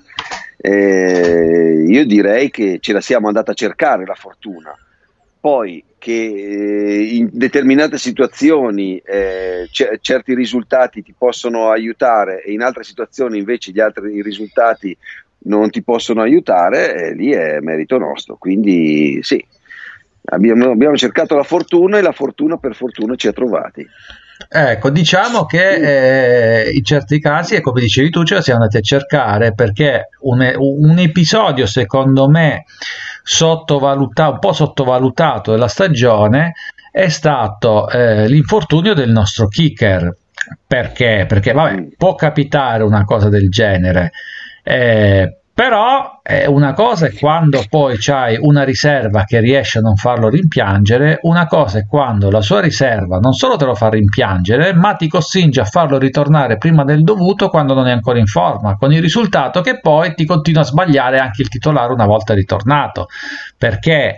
Eh, io direi che ce la siamo andata a cercare la fortuna. Poi che eh, in determinate situazioni eh, c- certi risultati ti possono aiutare e in altre situazioni invece gli altri risultati non ti possono aiutare, eh, lì è merito nostro. Quindi sì, abbiamo, abbiamo cercato la fortuna e la fortuna per fortuna ci ha trovati. Ecco, diciamo che eh, in certi casi, e come dicevi tu, ce la siamo andati a cercare, perché un, un episodio secondo me sottovalutato, un po' sottovalutato della stagione è stato eh, l'infortunio del nostro kicker. Perché? Perché vabbè, può capitare una cosa del genere, eh, però eh, una cosa è quando poi c'hai una riserva che riesce a non farlo rimpiangere, una cosa è quando la sua riserva non solo te lo fa rimpiangere, ma ti costringe a farlo ritornare prima del dovuto quando non è ancora in forma, con il risultato che poi ti continua a sbagliare anche il titolare una volta ritornato, perché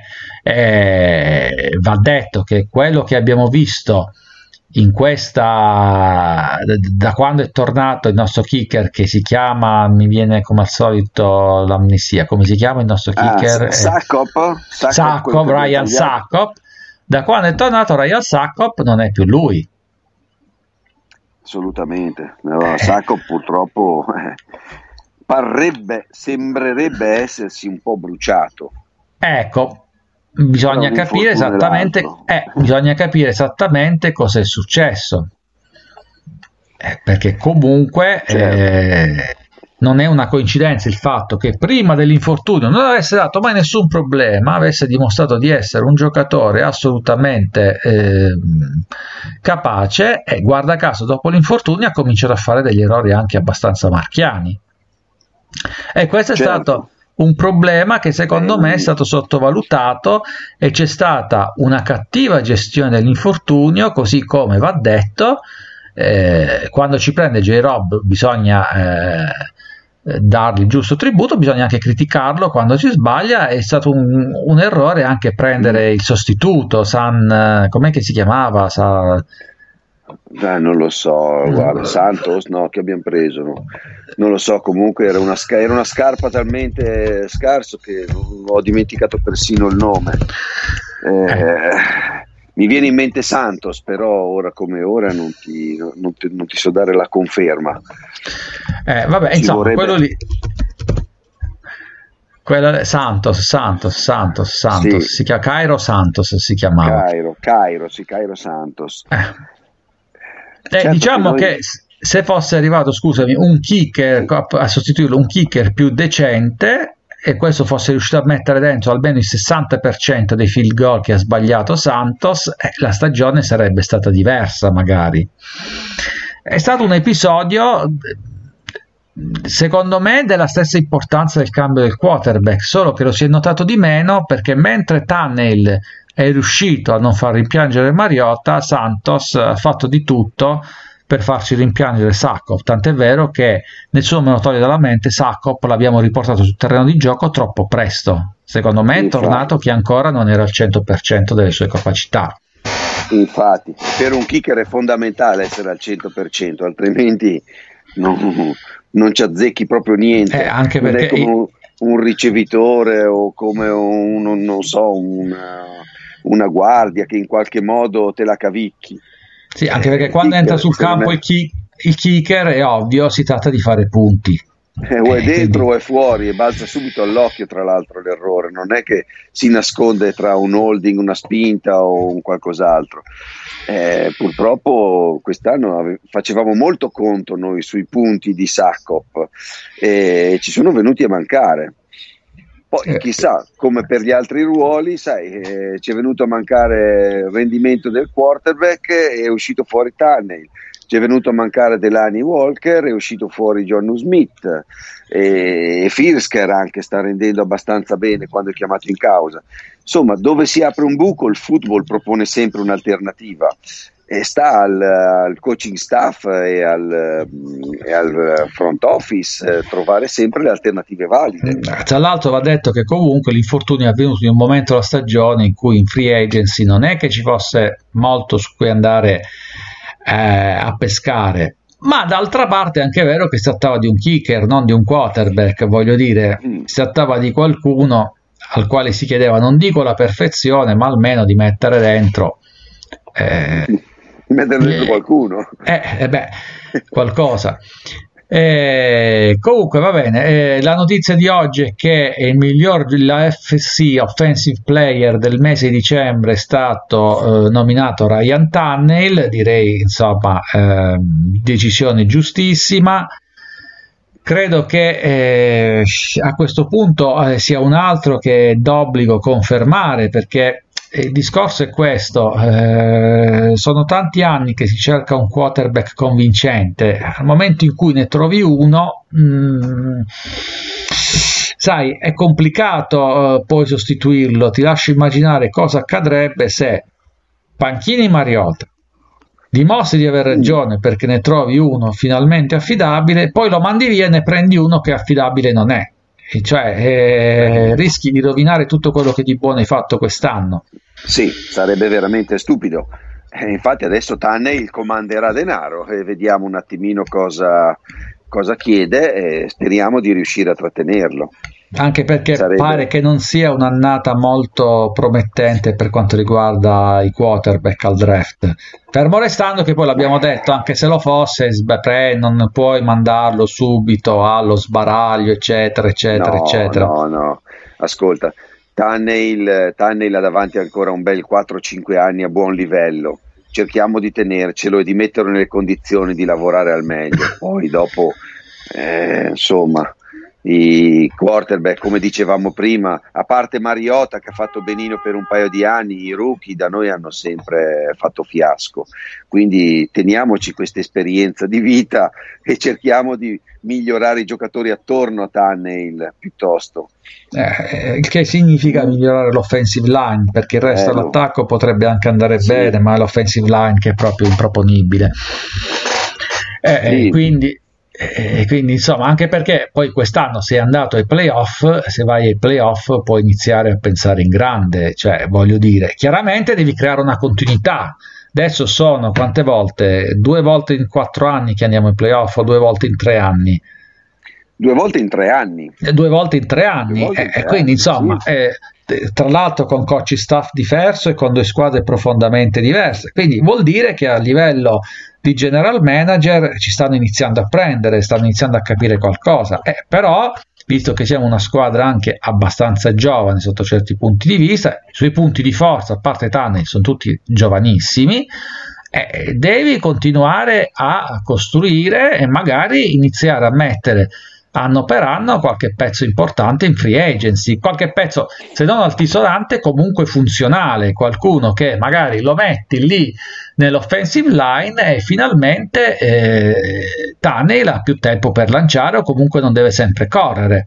eh, va detto che quello che abbiamo visto in questa, da quando è tornato il nostro kicker, che si chiama, mi viene come al solito l'amnesia, come si chiama il nostro kicker? Ah, Succop, Succop, Ryan Succop. Da quando è tornato Ryan Succop non è più lui. Assolutamente, no, Succop purtroppo eh, parrebbe, sembrerebbe essersi un po' bruciato. Ecco, bisogna Però un capire infortunio esattamente, l'altro. eh, bisogna capire esattamente cosa è successo. Eh, perché comunque Certo. eh, non è una coincidenza il fatto che prima dell'infortunio non avesse dato mai nessun problema, avesse dimostrato di essere un giocatore assolutamente eh, capace, e guarda caso dopo l'infortunio ha cominciato a fare degli errori anche abbastanza marchiani, e questo è Certo. stato un problema che secondo me è stato sottovalutato, e c'è stata una cattiva gestione dell'infortunio, così come va detto. Eh, quando ci prende J-Rob bisogna eh, dargli il giusto tributo, bisogna anche criticarlo quando si sbaglia. È stato un, un errore anche prendere il sostituto San, com'è che si chiamava? Sa, Eh, non lo so, guarda, Santos, no, che abbiamo preso, no? Non lo so, comunque era una, sca- era una scarpa talmente scarso che ho dimenticato persino il nome. Eh, mi viene in mente Santos, però ora come ora non ti, non ti, non ti so dare la conferma. Eh, vabbè, Ci insomma, vorrebbe- quello lì. Quello, Santos, Santos, Santos, Santos, Sì. si chiama Cairo Santos, si chiamava. Cairo, Cairo, sì, Cairo Santos. Eh. Eh, Certo diciamo che noi- che s- se fosse arrivato, scusami, un kicker a a sostituirlo, un kicker più decente, e questo fosse riuscito a mettere dentro almeno il sessanta per cento dei field goal che ha sbagliato Santos, eh, la stagione sarebbe stata diversa magari. È stato un episodio, secondo me, della stessa importanza del cambio del quarterback, solo che lo si è notato di meno, perché mentre Tannehill è riuscito a non far rimpiangere Mariota, Santos ha fatto di tutto per farci rimpiangere Sakop, tant'è vero che nessuno me lo toglie dalla mente, Sakop l'abbiamo riportato sul terreno di gioco troppo presto. Secondo me è Infatti. tornato che ancora non era al cento per cento delle sue capacità. Infatti, per un kicker è fondamentale essere al cento per cento, altrimenti non, non ci azzecchi proprio niente. Eh, anche non perché è come un, un ricevitore o come un, un- non so, una, una guardia che in qualche modo te la cavicchi. Sì, anche Eh, perché il quando kicker, entra sul secondo campo me, il, ki- il kicker è ovvio, si tratta di fare punti. Eh, o è Eh, dentro quindi- o è fuori, e balza subito all'occhio, tra l'altro, l'errore. Non è che si nasconde tra un holding, una spinta o un qualcos'altro. Eh, purtroppo quest'anno ave- facevamo molto conto noi sui punti di Sakop e ci sono venuti a mancare. Poi Eh. chissà, come per gli altri ruoli, sai, eh, ci è venuto a mancare il rendimento del quarterback e è uscito fuori Tannehill. Ci è venuto a mancare Delanie Walker, è uscito fuori Jonnu Smith, e Firsker anche sta rendendo abbastanza bene quando è chiamato in causa. Insomma, dove si apre un buco il football propone sempre un'alternativa, e sta al, al coaching staff e al, e al front office eh, trovare sempre le alternative valide. Tra l'altro va detto che comunque l'infortunio è avvenuto in un momento della stagione in cui in free agency non è che ci fosse molto su cui andare eh, a pescare, ma d'altra parte è anche vero che si trattava di un kicker, non di un quarterback, voglio dire, Mm. si trattava di qualcuno al quale si chiedeva, non dico la perfezione, ma almeno di mettere dentro eh, Mettere dentro qualcuno. eh, eh beh, qualcosa. Eh, comunque va bene, eh, la notizia di oggi è che il miglior la F C Offensive Player del mese di dicembre è stato eh, nominato Ryan Tannehill, direi insomma eh, decisione giustissima. Credo che eh, a questo punto eh, sia un altro che è d'obbligo confermare, perché il discorso è questo, eh, sono tanti anni che si cerca un quarterback convincente, al momento in cui ne trovi uno, mh, sai, è complicato eh, poi sostituirlo. Ti lascio immaginare cosa accadrebbe se panchini Mariota, dimostri di aver ragione perché ne trovi uno finalmente affidabile, poi lo mandi via e ne prendi uno che affidabile non è. E cioè eh, rischi di rovinare tutto quello che di buono hai fatto quest'anno. Sì, sarebbe veramente stupido. Eh, infatti adesso Tannehill comanderà denaro e vediamo un attimino cosa, cosa chiede e speriamo di riuscire a trattenerlo. Anche perché Sarebbe... pare che non sia un'annata molto promettente per quanto riguarda i quarterback al draft. Fermo restando che poi l'abbiamo detto, anche se lo fosse, beh, non puoi mandarlo subito allo sbaraglio, eccetera, eccetera, no, eccetera. No, no, ascolta, Tannehill, Tannehill ha davanti ancora un bel quattro cinque anni a buon livello. Cerchiamo di tenercelo e di metterlo nelle condizioni di lavorare al meglio. Poi dopo, eh, insomma... i quarterback, come dicevamo prima, a parte Mariota che ha fatto benino per un paio di anni, i rookie da noi hanno sempre fatto fiasco, quindi teniamoci questa esperienza di vita e cerchiamo di migliorare i giocatori attorno a Tannehill piuttosto. Eh, il che significa migliorare l'offensive line, perché il resto Eh, lo- dell'attacco potrebbe anche andare Sì. bene, ma è l'offensive line che è proprio improponibile. Eh, Sì. eh, quindi, eh, quindi insomma, anche perché poi quest'anno sei andato ai playoff, se vai ai playoff puoi iniziare a pensare in grande, cioè voglio dire, chiaramente devi creare una continuità. Adesso sono quante volte? Due volte in quattro anni che andiamo ai playoff o due volte in tre anni? Due volte in tre anni. Eh, Due volte in tre anni, Due volte in eh, tre quindi anni, insomma, sì. eh, t- tra l'altro con coach staff diverso e con due squadre profondamente diverse, quindi vuol dire che a livello di general manager ci stanno iniziando a prendere, stanno iniziando a capire qualcosa, eh, però visto che siamo una squadra anche abbastanza giovane sotto certi punti di vista, i suoi punti di forza, a parte Tannehill, sono tutti giovanissimi, eh, devi continuare a costruire e magari iniziare a mettere anno per anno qualche pezzo importante in free agency, qualche pezzo se non altisonante comunque funzionale, qualcuno che magari lo metti lì nell'offensive line e finalmente eh, Tannehill ha più tempo per lanciare o comunque non deve sempre correre.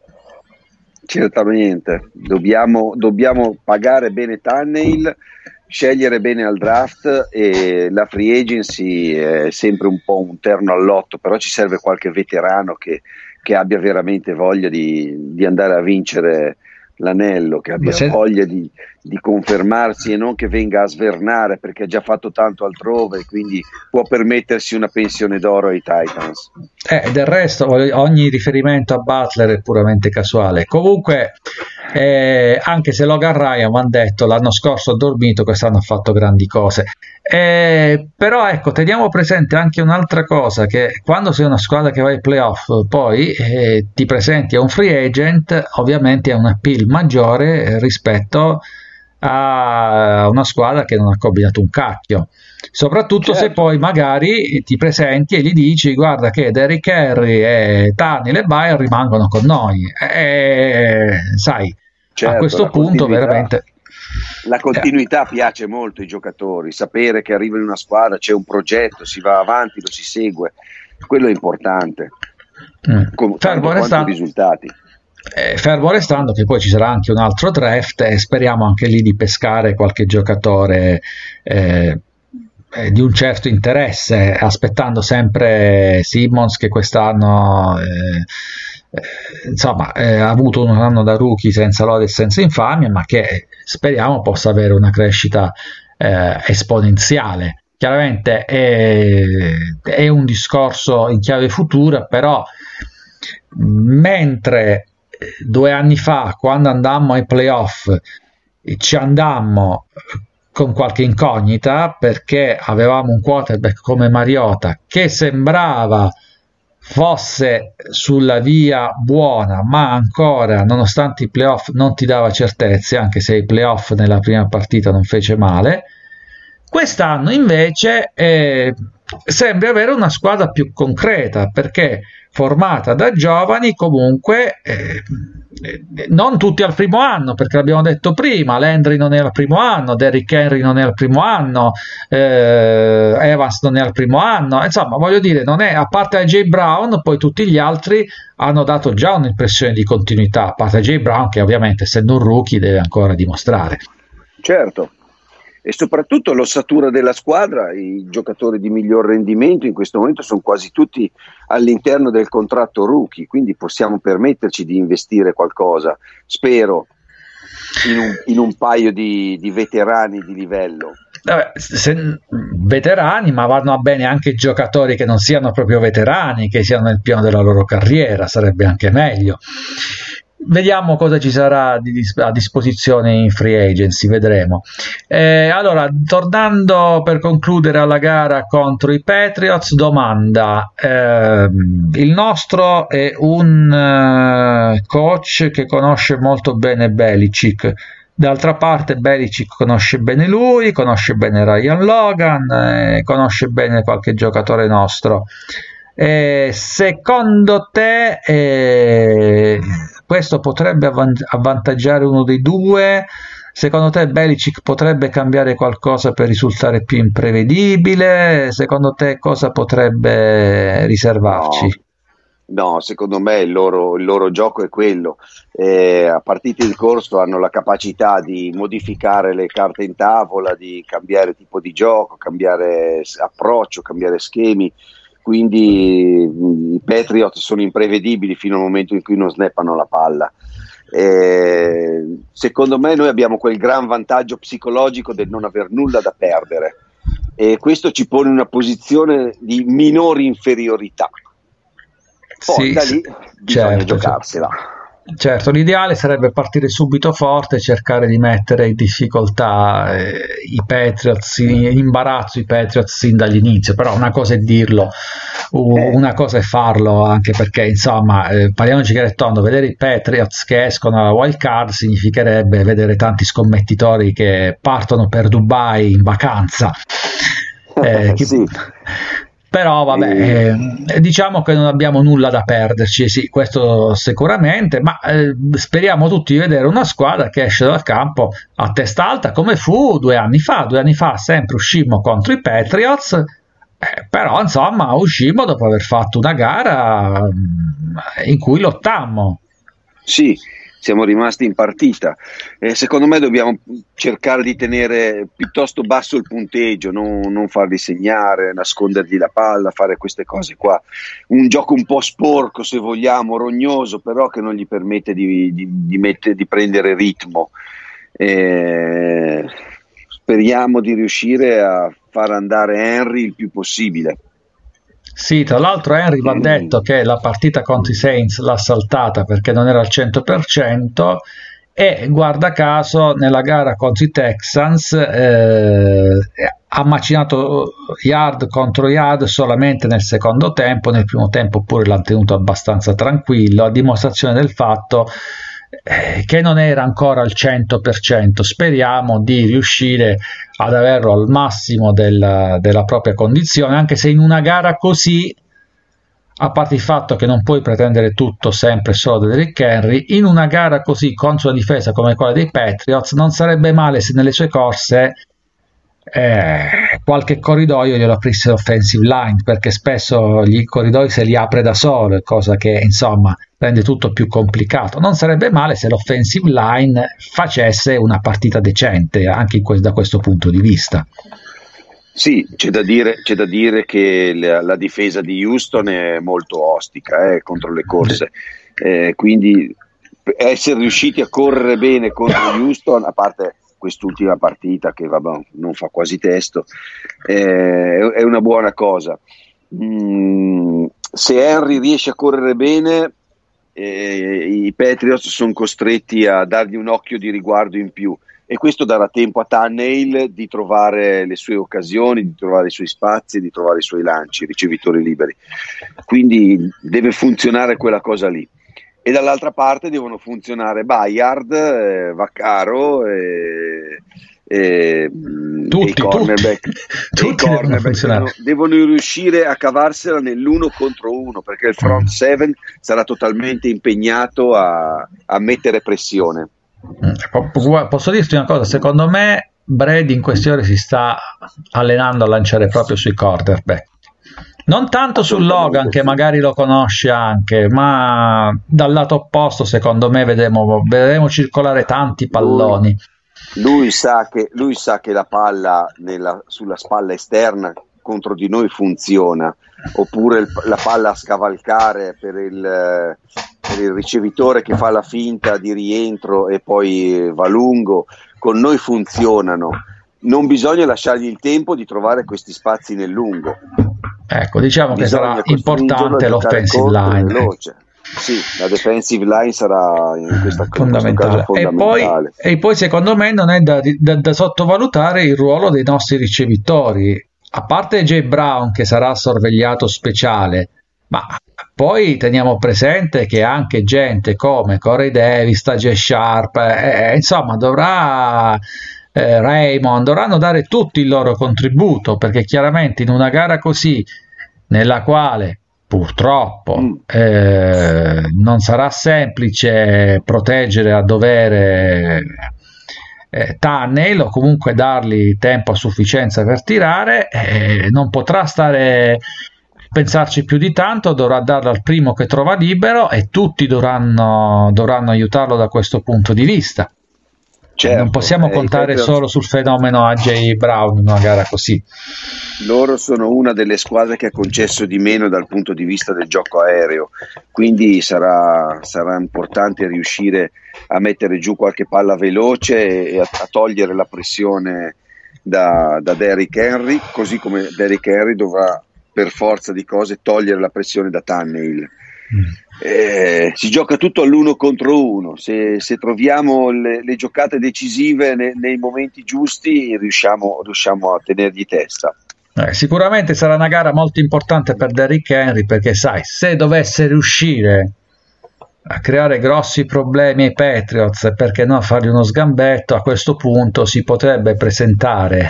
Certamente, dobbiamo, dobbiamo pagare bene Tannehill, scegliere bene al draft, e la free agency è sempre un po' un terno al lotto, però ci serve qualche veterano che, che abbia veramente voglia di, di andare a vincere l'anello, che abbia Se- voglia di, di confermarsi e non che venga a svernare perché ha già fatto tanto altrove, quindi può permettersi una pensione d'oro ai Titans. Eh, del resto voglio- ogni riferimento a Butler è puramente casuale. Comunque, eh, anche se Logan Ryan, mi hanno detto, l'anno scorso ha dormito, quest'anno ha fatto grandi cose. Eh, però ecco, teniamo presente anche un'altra cosa, che quando sei una squadra che va ai playoff, poi eh, ti presenti a un free agent, ovviamente ha un appeal maggiore eh, rispetto a una squadra che non ha combinato un cacchio, soprattutto se Certo. poi magari ti presenti e gli dici guarda che Derrick Henry e Tannehill e Bayer rimangono con noi, e, sai, Certo, a questo la punto continuità- veramente La continuità piace molto ai giocatori, sapere che arriva in una squadra, c'è un progetto, si va avanti, lo si segue, quello è importante, Mm. com- tanto Fermo quanto i restando, risultati. eh, fermo restando che poi ci sarà anche un altro draft e speriamo anche lì di pescare qualche giocatore eh, eh, di un certo interesse, aspettando sempre Simmons che quest'anno eh, eh, insomma eh, ha avuto un anno da rookie senza lode e senza infamia, ma che speriamo possa avere una crescita eh, esponenziale. Chiaramente è, è un discorso in chiave futura, però mentre due anni fa, quando andammo ai playoff, ci andammo con qualche incognita perché avevamo un quarterback come Mariota che sembrava fosse sulla via buona, ma ancora, nonostante i playoff, non ti dava certezze, anche se i playoff nella prima partita non fece male. Quest'anno invece eh, sembra avere una squadra più concreta, perché formata da giovani comunque, eh, eh, non tutti al primo anno, perché l'abbiamo detto prima, Landry non è al primo anno, Derrick Henry non è al primo anno, eh, Evans non è al primo anno, insomma voglio dire, non è, a parte A J Brown, poi tutti gli altri hanno dato già un'impressione di continuità, a parte A J Brown che ovviamente essendo un rookie deve ancora dimostrare. Certo, e soprattutto l'ossatura della squadra, i giocatori di miglior rendimento in questo momento sono quasi tutti all'interno del contratto rookie, quindi possiamo permetterci di investire qualcosa, spero, in un, in un paio di, di veterani di livello. Vabbè, se, veterani, ma vanno bene anche giocatori che non siano proprio veterani, che siano nel piano della loro carriera, sarebbe anche meglio. Vediamo cosa ci sarà di dis- a disposizione in free agency, vedremo. Eh, allora, tornando per concludere alla gara contro i Patriots, domanda: ehm, il nostro è un eh, coach che conosce molto bene Belichick. D'altra parte Belichick conosce bene lui, conosce bene Ryan Logan, eh, conosce bene qualche giocatore nostro. Eh, secondo te eh, questo potrebbe avvan- avvantaggiare uno dei due? Secondo te Belichick potrebbe cambiare qualcosa per risultare più imprevedibile? Secondo te cosa potrebbe riservarci? No, no, secondo me il loro, il loro gioco è quello. Eh, a partite in corso hanno la capacità di modificare le carte in tavola, di cambiare tipo di gioco, cambiare s- approccio, cambiare schemi. Quindi mh, i Patriot sono imprevedibili fino al momento in cui non snappano la palla. Eh, secondo me noi abbiamo quel gran vantaggio psicologico del non aver nulla da perdere, e questo ci pone in una posizione di minore inferiorità. Poi Sì, da sì, lì bisogna certo, certo. giocarsela. Certo, l'ideale sarebbe partire subito forte e cercare di mettere in difficoltà eh, i Patriots, in imbarazzo i Patriots sin dall'inizio, però una cosa è dirlo, u- Eh, una cosa è farlo, anche perché insomma, eh, parliamoci chiaro e tondo, vedere i Patriots che escono alla wild card significherebbe vedere tanti scommettitori che partono per Dubai in vacanza. Eh, chi- sì. Però vabbè, Eh, eh, diciamo che non abbiamo nulla da perderci, sì, questo sicuramente, ma eh, speriamo tutti di vedere una squadra che esce dal campo a testa alta come fu due anni fa. Due anni fa sempre uscimmo contro i Patriots, eh, però insomma uscimmo dopo aver fatto una gara mm, in cui lottammo. Sì, siamo rimasti in partita. Eh, secondo me dobbiamo cercare di tenere piuttosto basso il punteggio, non, non farli segnare, nascondergli la palla, fare queste cose qua. Un gioco un po' sporco, se vogliamo, rognoso, però che non gli permette di, di, di, mette- di prendere ritmo. Eh, speriamo di riuscire a far andare Henry il più possibile. Sì, tra l'altro Henry va detto che la partita contro i Saints l'ha saltata perché non era al cento per cento e guarda caso nella gara contro i Texans eh, ha macinato yard contro yard solamente nel secondo tempo, nel primo tempo pure l'ha tenuto abbastanza tranquillo, a dimostrazione del fatto eh, che non era ancora al cento per cento. Speriamo di riuscire ad averlo al massimo della, della propria condizione, anche se in una gara così, a parte il fatto che non puoi pretendere tutto sempre solo da Derrick Henry, in una gara così contro una difesa come quella dei Patriots non sarebbe male se nelle sue corse eh, qualche corridoio glielo aprisse l'offensive line, perché spesso gli corridoi se li apre da solo, cosa che insomma rende tutto più complicato. Non sarebbe male se l'offensive line facesse una partita decente anche in que- da questo punto di vista. Sì, c'è da dire, c'è da dire che la, la difesa di Houston è molto ostica eh, contro le corse, eh, quindi essere riusciti a correre bene contro Houston, a parte quest'ultima partita che vabbè, non fa quasi testo, eh, è una buona cosa. Mm, se Henry riesce a correre bene, eh, i Patriots sono costretti a dargli un occhio di riguardo in più, e questo darà tempo a Tannehill di trovare le sue occasioni, di trovare i suoi spazi, di trovare i suoi lanci, i ricevitori liberi. Quindi deve funzionare quella cosa lì. E dall'altra parte devono funzionare Bayard, eh, Vaccaro e, e, tutti, e i cornerback, tutti, e i tutti cornerback devono, devono riuscire a cavarsela nell'uno contro uno, perché il front seven sarà totalmente impegnato a, a mettere pressione. Posso dirti una cosa, secondo me Brady in queste ore si sta allenando a lanciare proprio sui quarterback, non tanto su Logan che magari lo conosce anche, ma dal lato opposto secondo me vedremo, vedremo circolare tanti palloni. Lui, lui, sa che, lui sa che la palla nella, sulla spalla esterna contro di noi funziona, oppure il, la palla a scavalcare per il, per il ricevitore che fa la finta di rientro e poi va lungo, con noi funzionano. Non bisogna lasciargli il tempo di trovare questi spazi nel lungo. Ecco, diciamo Bisogna che sarà importante l'offensive line. Veloce. Sì, la defensive line sarà in questa fondamentale. fondamentale. E poi, e poi secondo me non è da, da, da sottovalutare il ruolo dei nostri ricevitori, a parte Jay Brown che sarà sorvegliato speciale, ma poi teniamo presente che anche gente come Corey Davis, Tajae Sharp, eh, insomma dovrà eh, Raymond, dovranno dare tutti il loro contributo, perché chiaramente in una gara così, nella quale purtroppo mm. eh, non sarà semplice proteggere a dovere eh, Tunnel, o comunque dargli tempo a sufficienza per tirare, eh, non potrà stare pensarci più di tanto, dovrà darlo al primo che trova libero e tutti dovranno, dovranno aiutarlo da questo punto di vista. Certo, non possiamo eh, contare Patriots solo sul fenomeno A J Brown in una gara così. Loro sono una delle squadre che ha concesso di meno dal punto di vista del gioco aereo, quindi sarà, sarà importante riuscire a mettere giù qualche palla veloce e a, a togliere la pressione da, da Derrick Henry, così come Derrick Henry dovrà per forza di cose togliere la pressione da Tannehill. Mm. Eh, si gioca tutto all'uno contro uno, se, se troviamo le, le giocate decisive ne, nei momenti giusti riusciamo, riusciamo a tenergli testa. Eh, sicuramente sarà una gara molto importante per Derrick Henry, perché sai, se dovesse riuscire a creare grossi problemi ai Patriots, perché no fargli uno sgambetto, a questo punto si potrebbe presentare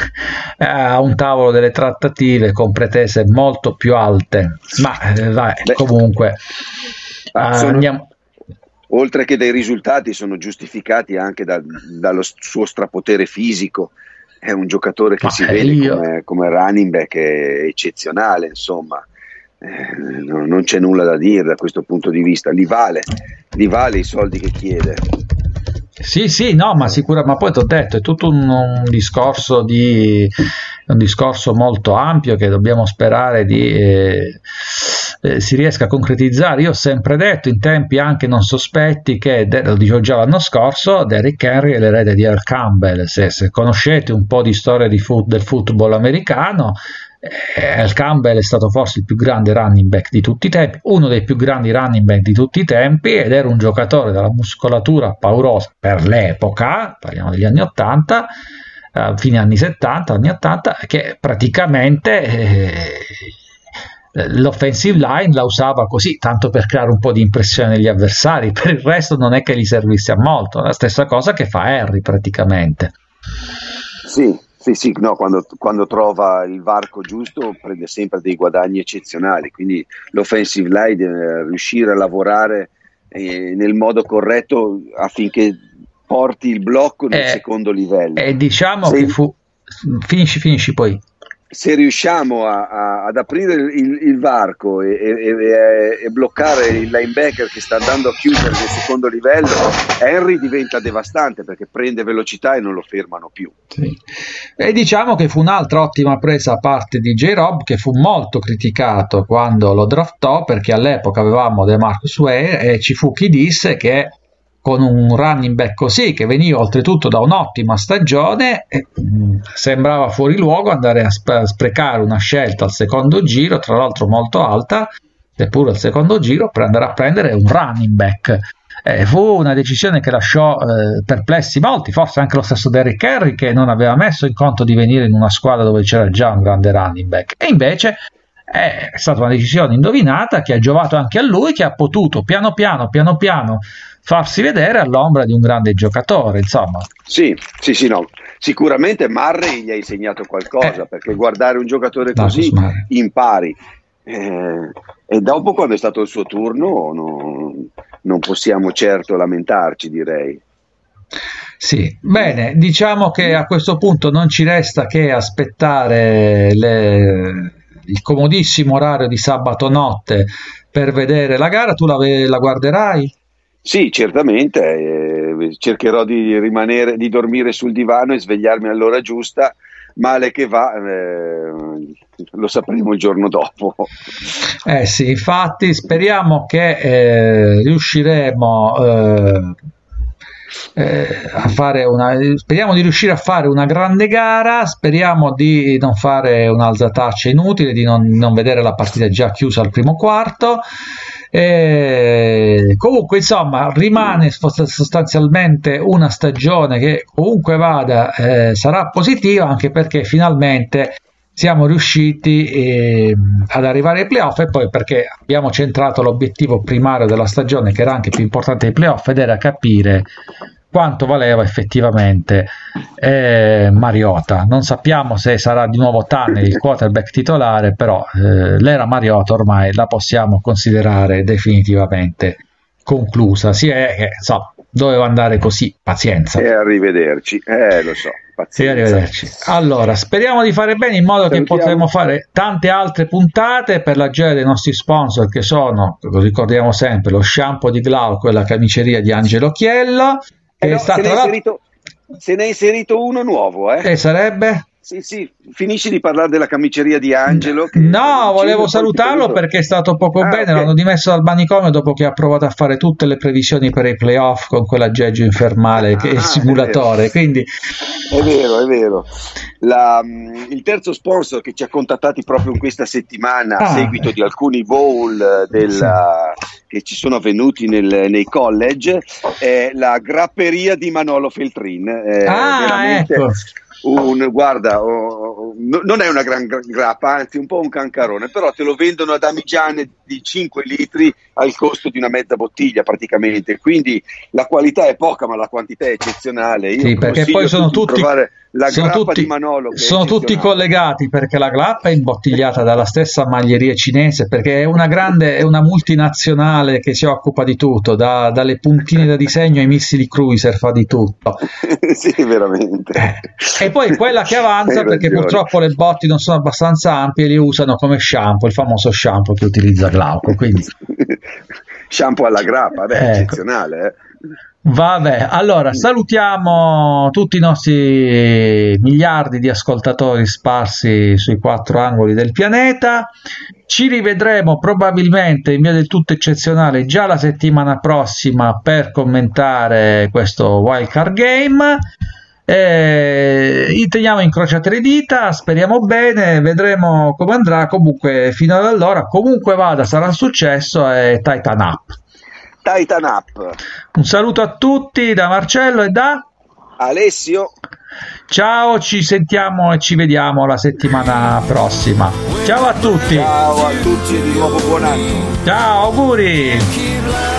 a un tavolo delle trattative con pretese molto più alte, ma eh, vai, Beh, comunque ah, sono, andiamo. Oltre che dai risultati, sono giustificati anche da, dallo suo strapotere fisico. È un giocatore che ma si vede io... come, come running back eccezionale, insomma. Eh, no, non c'è nulla da dire da questo punto di vista, li vale, li vale i soldi che chiede. Sì, sì, no, ma sicura, ma poi ti ho detto, è tutto un, un discorso di un discorso molto ampio che dobbiamo sperare di eh, eh, si riesca a concretizzare. Io ho sempre detto in tempi anche non sospetti che, lo dicevo già l'anno scorso, Derrick Henry è l'erede di Earl Campbell. Se, se conoscete un po' di storia di foot, del football americano, Earl Campbell è stato forse il più grande running back di tutti i tempi, uno dei più grandi running back di tutti i tempi, ed era un giocatore dalla muscolatura paurosa per l'epoca, parliamo degli anni ottanta, eh, fine anni settanta, anni ottanta, che praticamente eh, l'offensive line la usava così, tanto per creare un po' di impressione negli avversari, per il resto non è che gli servisse a molto, la stessa cosa che fa Henry praticamente. Sì. Sì, sì, no, quando, quando trova il varco giusto prende sempre dei guadagni eccezionali, quindi l'offensive line deve riuscire a lavorare eh, nel modo corretto affinché porti il blocco nel eh, secondo livello. E diciamo Se, che fu... Finisci, finisci poi. Se riusciamo a, a, ad aprire il, il varco e, e, e, e bloccare il linebacker che sta andando a chiudere nel secondo livello, Henry diventa devastante perché prende velocità e non lo fermano più. Sì. E diciamo che fu un'altra ottima presa a parte di J-Rob, che fu molto criticato quando lo draftò, perché all'epoca avevamo DeMarcus Ware e ci fu chi disse che con un running back così, che veniva oltretutto da un'ottima stagione, eh, sembrava fuori luogo andare a, sp- a sprecare una scelta al secondo giro, tra l'altro molto alta, eppure al secondo giro, per andare a prendere un running back. Eh, fu una decisione che lasciò eh, perplessi molti, forse anche lo stesso Derrick Henry, che non aveva messo in conto di venire in una squadra dove c'era già un grande running back, e invece è stata una decisione indovinata che ha giovato anche a lui, che ha potuto piano piano piano piano farsi vedere all'ombra di un grande giocatore, insomma. Sì, sì, sì, no. Sicuramente Murray gli ha insegnato qualcosa, eh, perché guardare un giocatore così impari. Eh, e dopo, quando è stato il suo turno, no, non possiamo certo lamentarci, direi. Sì, bene, diciamo che a questo punto non ci resta che aspettare le... il comodissimo orario di sabato notte per vedere la gara. Tu la, la guarderai? Sì, certamente, eh, cercherò di rimanere, di dormire sul divano e svegliarmi all'ora giusta, male che va, eh, lo sapremo il giorno dopo. Eh sì, infatti speriamo che eh, riusciremo eh, eh, a fare una, speriamo di riuscire a fare una grande gara, speriamo di non fare un'alzataccia inutile, di non, non vedere la partita già chiusa al primo quarto. E comunque insomma rimane sostanzialmente una stagione che comunque vada eh, sarà positiva, anche perché finalmente siamo riusciti eh, ad arrivare ai playoff, e poi perché abbiamo centrato l'obiettivo primario della stagione, che era anche più importante dei playoff, ed era capire quanto valeva effettivamente eh, Mariota. Non sappiamo se sarà di nuovo Tannehill il quarterback titolare, però eh, l'era Mariota ormai la possiamo considerare definitivamente conclusa. Sì, è che insomma doveva andare così, pazienza. E arrivederci, eh lo so. Sì, arrivederci. Allora, speriamo di fare bene, in modo che potremo fare tante altre puntate per la gioia dei nostri sponsor, che sono, lo ricordiamo sempre, lo shampoo di Glauco e la camiceria di Angelo Chiello. Eh Che no, è stato se, ne è inserito, se ne è inserito uno nuovo, eh? E sarebbe? Sì, sì, finisci di parlare della camiceria di Angelo. Che no, volevo salutarlo perché è stato poco ah, bene, okay. L'hanno dimesso dal manicomio dopo che ha provato a fare tutte le previsioni per i playoff con quell'aggeggio infernale, ah, che è il simulatore. È quindi è vero, è vero. La, il terzo sponsor che ci ha contattati proprio in questa settimana ah, a seguito di alcuni bowl della, sì. che ci sono avvenuti nel, nei college è la grapperia di Manolo Feltrin. Eh, ah, ecco. Un, guarda, oh, oh, no, non è una gran grappa, anzi un po' un cancarone, però te lo vendono ad Amigiane di cinque litri al costo di una mezza bottiglia praticamente, quindi la qualità è poca ma la quantità è eccezionale. Io sì, perché poi sono tutti, la sono, tutti, di Manolo, sono tutti collegati, perché la grappa è imbottigliata dalla stessa maglieria cinese, perché è una grande, è una multinazionale che si occupa di tutto, da, dalle puntine da disegno ai missili cruiser, fa di tutto. Sì, veramente. E poi quella che avanza, perché purtroppo le botti non sono abbastanza ampie, li usano come shampoo, il famoso shampoo che utilizza Glauco, quindi shampoo alla grappa, beh, ecco. Eccezionale, eh. Vabbè, allora salutiamo tutti i nostri miliardi di ascoltatori sparsi sui quattro angoli del pianeta. Ci rivedremo probabilmente in via del tutto eccezionale già la settimana prossima per commentare questo wildcard game. E teniamo incrociate le dita, speriamo bene, vedremo come andrà. Comunque fino ad allora, comunque vada, sarà un successo e Titan Up. Titan Up. Un saluto a tutti da Marcello e da Alessio. Ciao, ci sentiamo e ci vediamo la settimana prossima. Ciao a tutti. Ciao a tutti e di nuovo buon anno. Ciao, auguri.